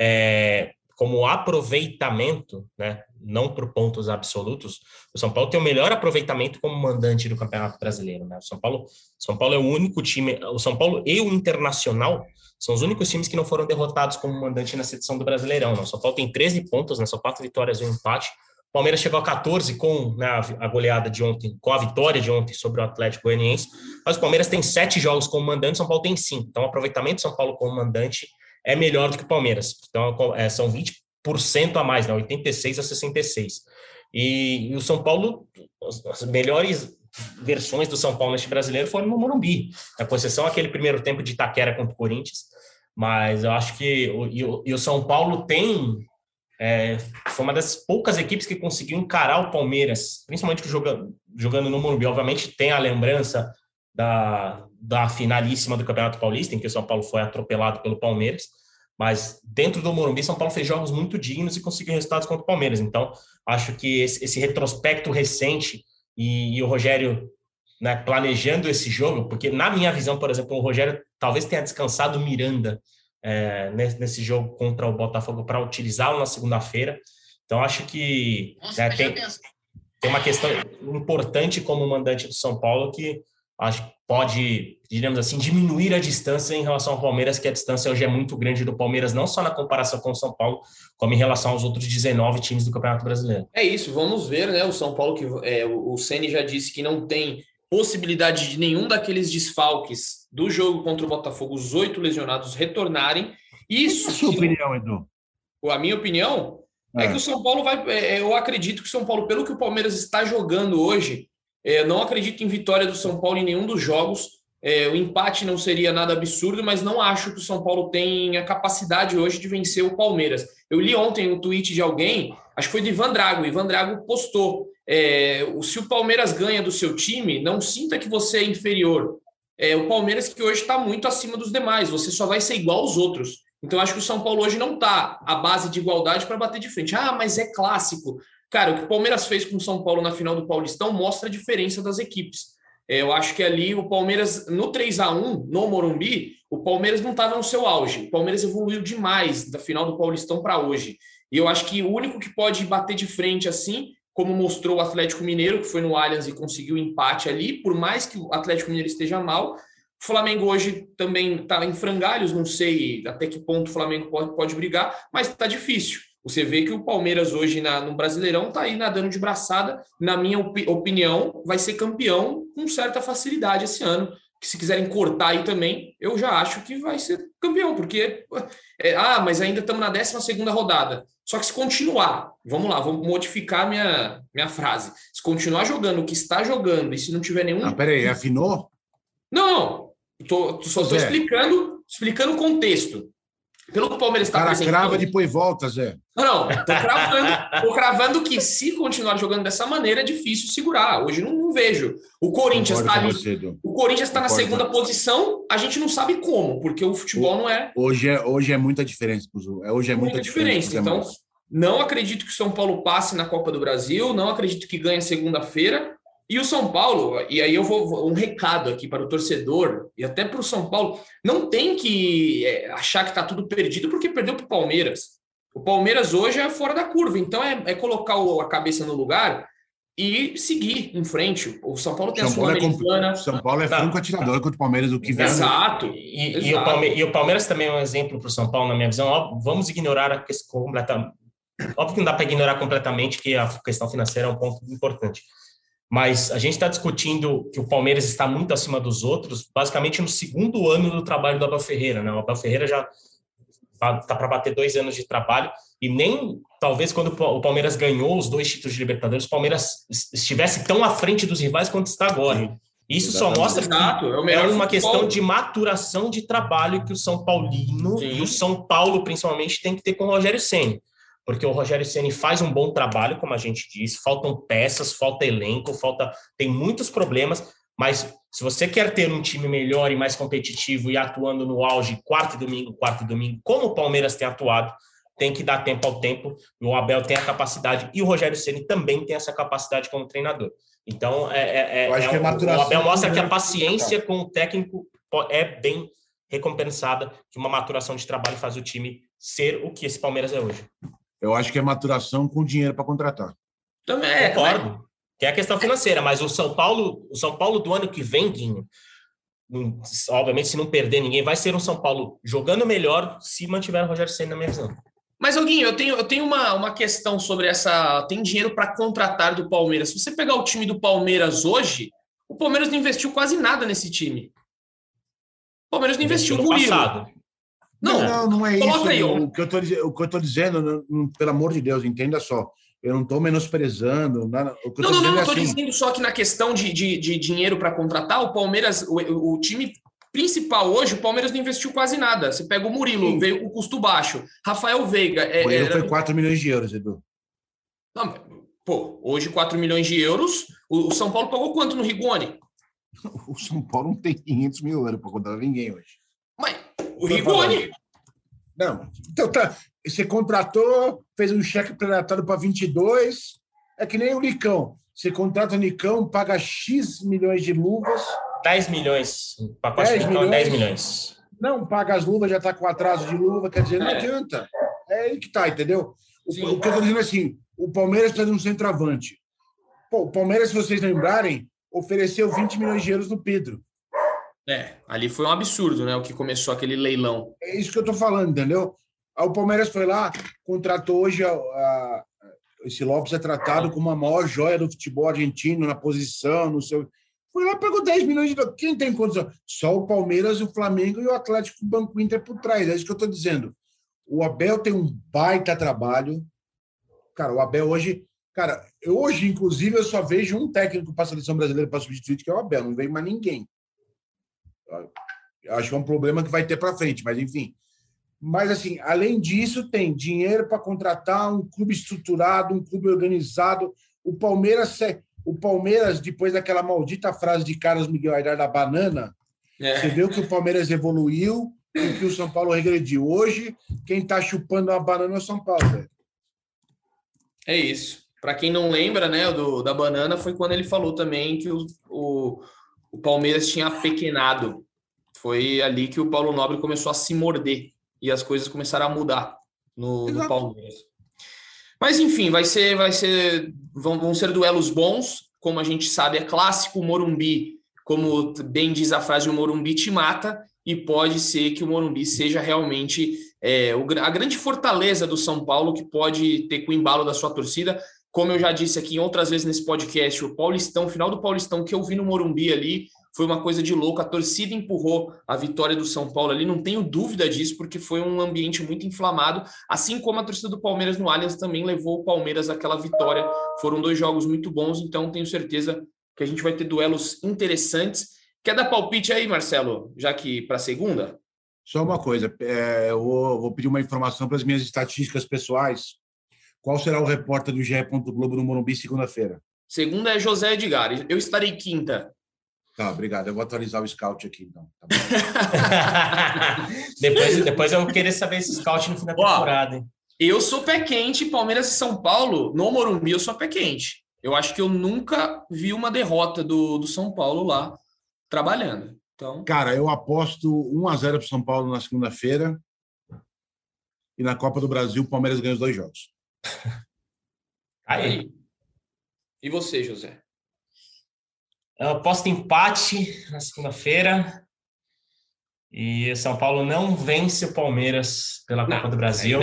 como aproveitamento, né, não por pontos absolutos, o São Paulo tem o melhor aproveitamento como mandante do Campeonato Brasileiro. Né? O São Paulo é o único time, o São Paulo e o Internacional são os únicos times que não foram derrotados como mandante nessa edição do Brasileirão. Né? O São Paulo tem 13 pontos, né, só 4 vitórias e um empate. O Palmeiras chegou a 14 com, né, a goleada de ontem, com a vitória de ontem sobre o Atlético Goianiense, mas o Palmeiras tem 7 jogos como mandante, o São Paulo tem 5. Então, o aproveitamento do São Paulo como mandante é melhor do que o Palmeiras. Então, são 20% a mais, né, 86 a 66. E o São Paulo, as melhores versões do São Paulo neste brasileiro foram no Morumbi, com exceção aquele primeiro tempo de Itaquera contra o Corinthians. Mas eu acho que o São Paulo foi uma das poucas equipes que conseguiu encarar o Palmeiras, principalmente jogando no Morumbi. Obviamente tem a lembrança da finalíssima do Campeonato Paulista, em que o São Paulo foi atropelado pelo Palmeiras, mas dentro do Morumbi, São Paulo fez jogos muito dignos e conseguiu resultados contra o Palmeiras. Então, acho que esse retrospecto recente e o Rogério, né, planejando esse jogo, porque na minha visão, por exemplo, o Rogério talvez tenha descansado o Miranda nesse jogo contra o Botafogo para utilizá-lo na segunda-feira. Então, acho que tem uma questão importante como mandante do São Paulo que acho que pode, digamos assim, diminuir a distância em relação ao Palmeiras, que a distância hoje é muito grande do Palmeiras, não só na comparação com o São Paulo, como em relação aos outros 19 times do Campeonato Brasileiro. É isso, vamos ver, né? O São Paulo, que o Ceni já disse que não tem possibilidade de nenhum daqueles desfalques do jogo contra o Botafogo, os 8 lesionados retornarem. Isso. Qual a sua opinião, Edu? A minha opinião é que o São Paulo vai... eu acredito que o São Paulo, pelo que o Palmeiras está jogando hoje, não acredito em vitória do São Paulo em nenhum dos jogos. O empate não seria nada absurdo, mas não acho que o São Paulo tem a capacidade hoje de vencer o Palmeiras. Eu li ontem um tweet de alguém, acho que foi do Ivan Drago. O Ivan Drago postou: se o Palmeiras ganha do seu time, não sinta que você é inferior. O Palmeiras que hoje está muito acima dos demais, você só vai ser igual aos outros. Então, acho que o São Paulo hoje não está à base de igualdade para bater de frente. Ah, mas é clássico. Cara, o que o Palmeiras fez com o São Paulo na final do Paulistão mostra a diferença das equipes. Eu acho que ali o Palmeiras, no 3-1, no Morumbi, o Palmeiras não estava no seu auge. O Palmeiras evoluiu demais da final do Paulistão para hoje. E eu acho que o único que pode bater de frente assim, como mostrou o Atlético Mineiro, que foi no Allianz e conseguiu empate ali, por mais que o Atlético Mineiro esteja mal, o Flamengo hoje também está em frangalhos, não sei até que ponto o Flamengo pode brigar, mas está difícil. Você vê que o Palmeiras hoje no Brasileirão está aí nadando de braçada. Na minha opinião, vai ser campeão com certa facilidade esse ano. Que se quiserem cortar aí também, eu já acho que vai ser campeão, porque... mas ainda estamos na 12ª rodada. Só que se continuar, vamos lá, vou modificar minha frase. Se continuar jogando o que está jogando e se não tiver nenhum... Peraí, afinou? Não, só estou explicando o contexto. Pelo que o Palmeiras está apresentando... crava, depois volta, Zé. Não, tô cravando que se continuar jogando dessa maneira é difícil segurar. Hoje não vejo. O Corinthians está ali. O Corinthians está na segunda posição, a gente não sabe como, porque o futebol não é... Hoje é muita diferença, hoje é muita diferença. Então, não acredito que o São Paulo passe na Copa do Brasil, não acredito que ganhe segunda-feira. E o São Paulo, e aí eu vou um recado aqui para o torcedor e até para o São Paulo, não tem que achar que está tudo perdido porque perdeu para o Palmeiras. O Palmeiras hoje é fora da curva, então é colocar a cabeça no lugar e seguir em frente. O São Paulo tem a Sul-Americana. São Paulo é franco atirador contra o Palmeiras, o que vem. Exato. E o Palmeiras também é um exemplo para o São Paulo, na minha visão. Vamos ignorar a questão completamente. Óbvio que não dá para ignorar completamente que a questão financeira é um ponto importante. Mas a gente está discutindo que o Palmeiras está muito acima dos outros, basicamente no segundo ano do trabalho do Abel Ferreira, né? O Abel Ferreira já está para bater 2 anos de trabalho, e nem, talvez, quando o Palmeiras ganhou os 2 títulos de Libertadores, o Palmeiras estivesse tão à frente dos rivais quanto está agora. Isso só mostra que é uma questão de maturação de trabalho que o São Paulino e o São Paulo, principalmente, tem que ter com o Rogério Ceni. Porque o Rogério Ceni faz um bom trabalho, como a gente disse, faltam peças, falta elenco, tem muitos problemas, mas se você quer ter um time melhor e mais competitivo e atuando no auge quarta e domingo, como o Palmeiras tem atuado, tem que dar tempo ao tempo, e o Abel tem a capacidade, e o Rogério Ceni também tem essa capacidade como treinador. Então, o Abel mostra que a paciência com o técnico é bem recompensada, que uma maturação de trabalho faz o time ser o que esse Palmeiras é hoje. Eu acho que é maturação com dinheiro para contratar. Também concordo. Que é a questão financeira, mas o São Paulo do ano que vem, Guinho, obviamente, se não perder ninguém, vai ser um São Paulo jogando melhor se mantiver o Rogério Ceni na minha visão. Mas, Guinho, eu tenho uma questão sobre essa... Tem dinheiro para contratar do Palmeiras. Se você pegar o time do Palmeiras hoje, o Palmeiras não investiu quase nada nesse time. O Palmeiras não investiu no Murilo. Não é isso. Aí, o que eu estou dizendo, pelo amor de Deus, entenda só. Eu não estou menosprezando. Estou dizendo só que na questão de dinheiro para contratar, o Palmeiras, o time principal hoje, o Palmeiras não investiu quase nada. Você pega o Murilo, veio com custo baixo. Rafael Veiga. O Murilo foi 4 milhões de euros, Edu. Não, hoje 4 milhões de euros. O São Paulo pagou quanto no Rigoni? O São Paulo não tem 500 mil euros para contratar ninguém hoje. Mas o Rigoni... Não, então tá. Você contratou, fez um cheque predatório para 22, é que nem o Nicão. Você contrata o Nicão, paga X milhões de luvas. 10 milhões. O pacote de Nicão é 10 milhões. Não, paga as luvas, já está com atraso de luva, quer dizer, não adianta. É aí que tá, entendeu? O que eu estou dizendo é assim, o Palmeiras está dando um centroavante. O Palmeiras, se vocês lembrarem, ofereceu 20 milhões de euros no Pedro. Ali foi um absurdo, né? O que começou aquele leilão. É isso que eu estou falando, entendeu? O Palmeiras foi lá, contratou hoje esse Lopes é tratado como a maior joia do futebol argentino na posição, no seu. Foi lá, pegou 10 milhões de dólares. Quem tem condição? Só o Palmeiras, o Flamengo e o Atlético Banco Inter por trás. É isso que eu estou dizendo. O Abel tem um baita trabalho. Cara, o Abel hoje... Cara, hoje, inclusive, eu só vejo um técnico para a seleção brasileira para substituir, que é o Abel. Não veio mais ninguém. Eu acho que é um problema que vai ter para frente, mas enfim. Mas, assim, além disso, tem dinheiro para contratar um clube estruturado, um clube organizado. O Palmeiras, depois daquela maldita frase de Carlos Miguel Aidar da banana, você viu que o Palmeiras evoluiu e que o São Paulo regrediu. Hoje, quem está chupando a banana é o São Paulo, velho. É isso. Para quem não lembra, né, da banana, foi quando ele falou também que o Palmeiras tinha apequenado. Foi ali que o Paulo Nobre começou a se morder e as coisas começaram a mudar no Palmeiras. Mas, enfim, vão ser duelos bons. Como a gente sabe, é clássico. O Morumbi, como bem diz a frase, o Morumbi te mata. E pode ser que o Morumbi seja realmente a grande fortaleza do São Paulo, que pode ter com o embalo da sua torcida. Como eu já disse aqui outras vezes nesse podcast, o final do Paulistão que eu vi no Morumbi ali foi uma coisa de louco. A torcida empurrou a vitória do São Paulo ali, não tenho dúvida disso, porque foi um ambiente muito inflamado, assim como a torcida do Palmeiras no Allianz também levou o Palmeiras àquela vitória. Foram 2 jogos muito bons, então tenho certeza que a gente vai ter duelos interessantes. Quer dar palpite aí, Marcelo, já que para segunda? Só uma coisa, eu vou pedir uma informação para as minhas estatísticas pessoais. Qual será o repórter do GE. Globo no Morumbi segunda-feira? Segunda é José Edgar. Eu estarei quinta. Tá, obrigado. Eu vou atualizar o scout aqui, então. Tá depois eu vou querer saber esse scout no fim da temporada. Hein? Eu sou pé quente, Palmeiras e São Paulo, no Morumbi eu sou pé quente. Eu acho que eu nunca vi uma derrota do São Paulo lá trabalhando. Então... Cara, eu aposto 1-0 para o São Paulo na segunda-feira e na Copa do Brasil o Palmeiras ganha os 2 jogos. Aí. E você, José? Eu aposto empate na segunda-feira e o São Paulo não vence o Palmeiras pela Copa do Brasil.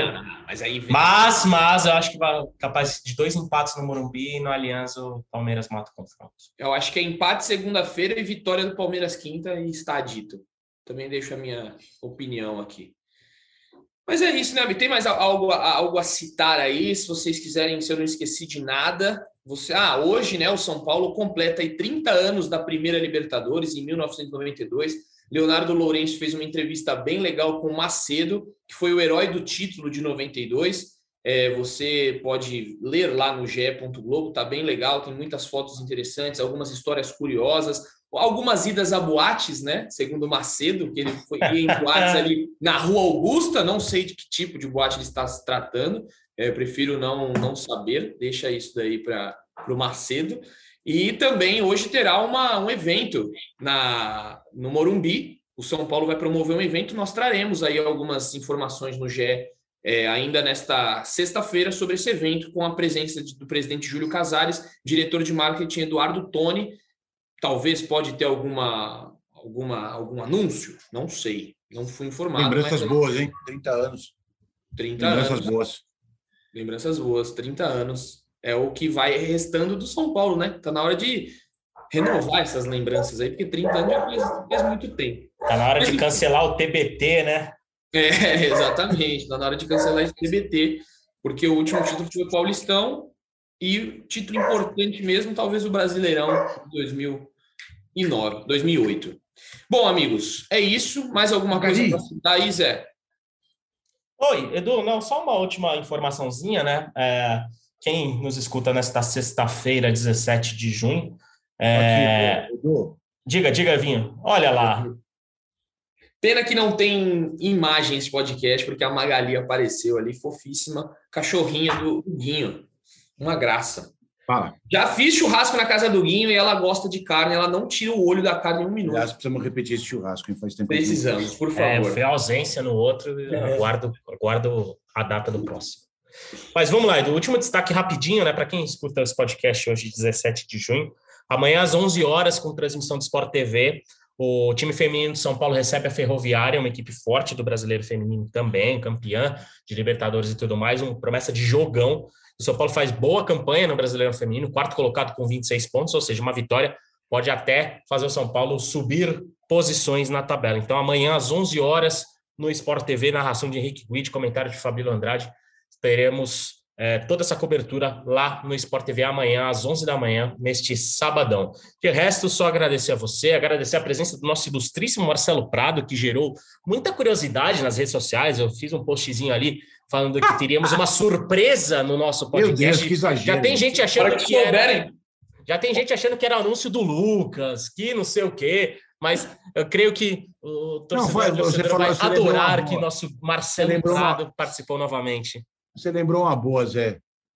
Mas eu acho que vai capaz de 2 empates no Morumbi e no Allianz o Palmeiras mata o confronto. Eu acho que é empate segunda-feira e vitória do Palmeiras quinta e está dito. Também deixo a minha opinião aqui. Mas é isso, né? Tem mais algo a citar aí, se vocês quiserem, se eu não esqueci de nada. Hoje, né, o São Paulo completa aí 30 anos da primeira Libertadores, em 1992. Leonardo Lourenço fez uma entrevista bem legal com o Macedo, que foi o herói do título de 92. Você pode ler lá no GE. Globo, tá bem legal, tem muitas fotos interessantes, algumas histórias curiosas, algumas idas a boates, né? Segundo o Macedo, que ele ia em boates ali na Rua Augusta, não sei de que tipo de boate ele está se tratando, eu prefiro não saber, deixa isso daí para o Macedo. E também hoje terá um evento no Morumbi, o São Paulo vai promover um evento, nós traremos aí algumas informações no GE ainda nesta sexta-feira sobre esse evento, com a presença do presidente Júlio Casares, diretor de marketing Eduardo Toni. Talvez pode ter algum anúncio, não sei, não fui informado. Lembranças boas, hein? 30 anos. 30 Lembranças anos. boas. Lembranças boas, 30 anos. É o que vai restando do São Paulo, né? Tá na hora de renovar essas lembranças aí, porque 30 anos já faz muito tempo. Tá na hora de cancelar o TBT, né? Exatamente. Tá na hora de cancelar esse TBT, porque o último título foi o Paulistão e título importante mesmo, talvez o Brasileirão de 2008. Bom, amigos, é isso. Mais alguma coisa para citar aí, Zé? Oi, Edu, não, só uma última informaçãozinha, né? Quem nos escuta nesta sexta-feira, 17 de junho... Edu. Diga, Vinho. Olha lá. Pena que não tem imagens de podcast, porque a Magali apareceu ali, fofíssima, cachorrinha do Guinho. Uma graça. Fala. Já fiz churrasco na casa do Guinho e ela gosta de carne, ela não tira o olho da carne em 1 minuto. Aliás, precisamos repetir esse churrasco, hein? Faz tempo. Precisamos, por favor. Foi ausência no outro, aguardo a data do próximo. Mas vamos lá, Edu, último destaque rapidinho, né? Para quem escuta esse podcast hoje, 17 de junho, amanhã às 11 horas, com transmissão do Sport TV, o time feminino de São Paulo recebe a Ferroviária, uma equipe forte do brasileiro feminino também, campeã de Libertadores e tudo mais, uma promessa de jogão. O São Paulo faz boa campanha no Brasileirão Feminino, 4º colocado com 26 pontos, ou seja, uma vitória pode até fazer o São Paulo subir posições na tabela. Então, amanhã, às 11 horas, no Sport TV, narração de Henrique Guidi, comentário de Fabílio Andrade. Teremos toda essa cobertura lá no Sport TV amanhã, às 11 da manhã, neste sabadão. De resto, só agradecer a você, agradecer a presença do nosso ilustríssimo Marcelo Prado, que gerou muita curiosidade nas redes sociais. Eu fiz um postzinho ali falando que teríamos uma surpresa no nosso podcast. Meu Deus, que exagero. Já tem gente achando que era... Já tem gente achando que era anúncio do Lucas, que não sei o quê, mas eu creio que o torcedor vai adorar que nosso Marcelo Prado participou novamente. Você lembrou uma boa, Zé.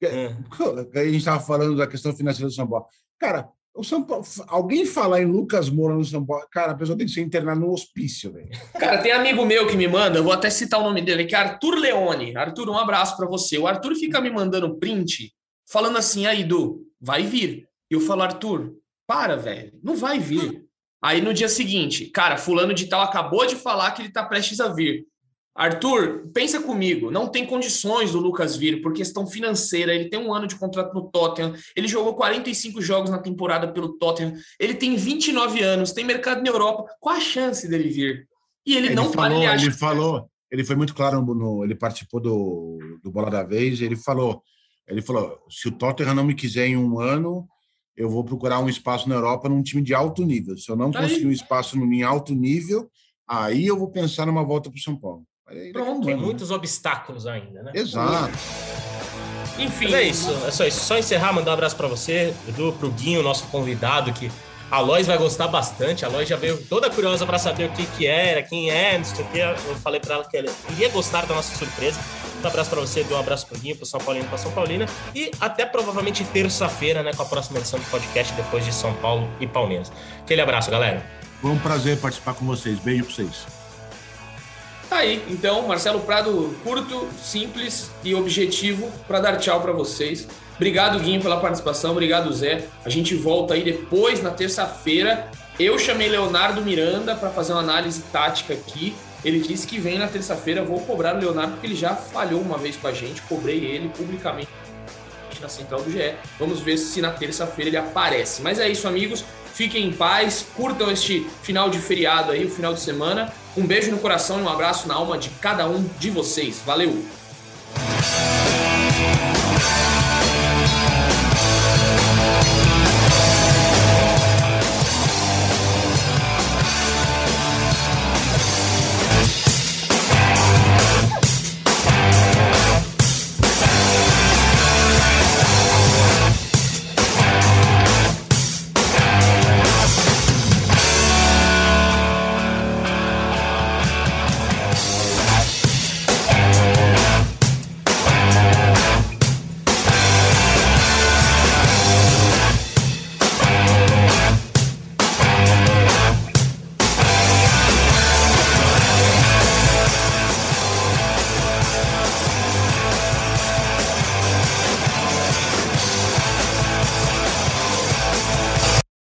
A gente estava falando da questão financeira do São Paulo. Cara, o São Paulo, alguém falar em Lucas Moura no São Paulo, cara, a pessoa tem que ser internada no hospício, velho. Cara, tem amigo meu que me manda, eu vou até citar o nome dele, que é Arthur Leone. Arthur, um abraço para você. O Arthur fica me mandando print, falando assim, aí, Du, vai vir. E eu falo, Arthur, para, velho, não vai vir. Aí no dia seguinte, cara, fulano de tal acabou de falar que ele tá prestes a vir. Arthur, pensa comigo, não tem condições do Lucas vir por questão financeira, ele tem 1 ano de contrato no Tottenham, ele jogou 45 jogos na temporada pelo Tottenham, ele tem 29 anos, tem mercado na Europa, qual a chance dele vir? E ele não falou, ele foi muito claro, ele participou do Bola da Vez, ele falou, se o Tottenham não me quiser em 1 ano, eu vou procurar um espaço na Europa num time de alto nível. Se eu não conseguir um espaço em alto nível, aí eu vou pensar numa volta para o São Paulo. Pronto, tem muitos obstáculos ainda, né? Exato. Enfim, é isso. É só isso. Só encerrar, mandar um abraço para você, Edu, pro Guinho, nosso convidado, que a Lois vai gostar bastante. A Lois já veio toda curiosa para saber o que era, quem é, não sei o que. Eu falei para ela que ela iria gostar da nossa surpresa. Um abraço para você, Edu, um abraço pro Guinho, pro São Paulino, pra São Paulina. E até provavelmente terça-feira, né, com a próxima edição do podcast, depois de São Paulo e Palmeiras. Aquele abraço, galera. Foi um prazer participar com vocês. Beijo para vocês. Tá aí, então, Marcelo Prado, curto, simples e objetivo para dar tchau para vocês. Obrigado, Guinho, pela participação. Obrigado, Zé. A gente volta aí depois, na terça-feira. Eu chamei Leonardo Miranda para fazer uma análise tática aqui. Ele disse que vem na terça-feira. Eu vou cobrar o Leonardo, porque ele já falhou uma vez com a gente. Cobrei ele publicamente na central do GE. Vamos ver se na terça-feira ele aparece. Mas é isso, amigos. Fiquem em paz, curtam este final de feriado aí, o final de semana. Um beijo no coração e um abraço na alma de cada um de vocês. Valeu!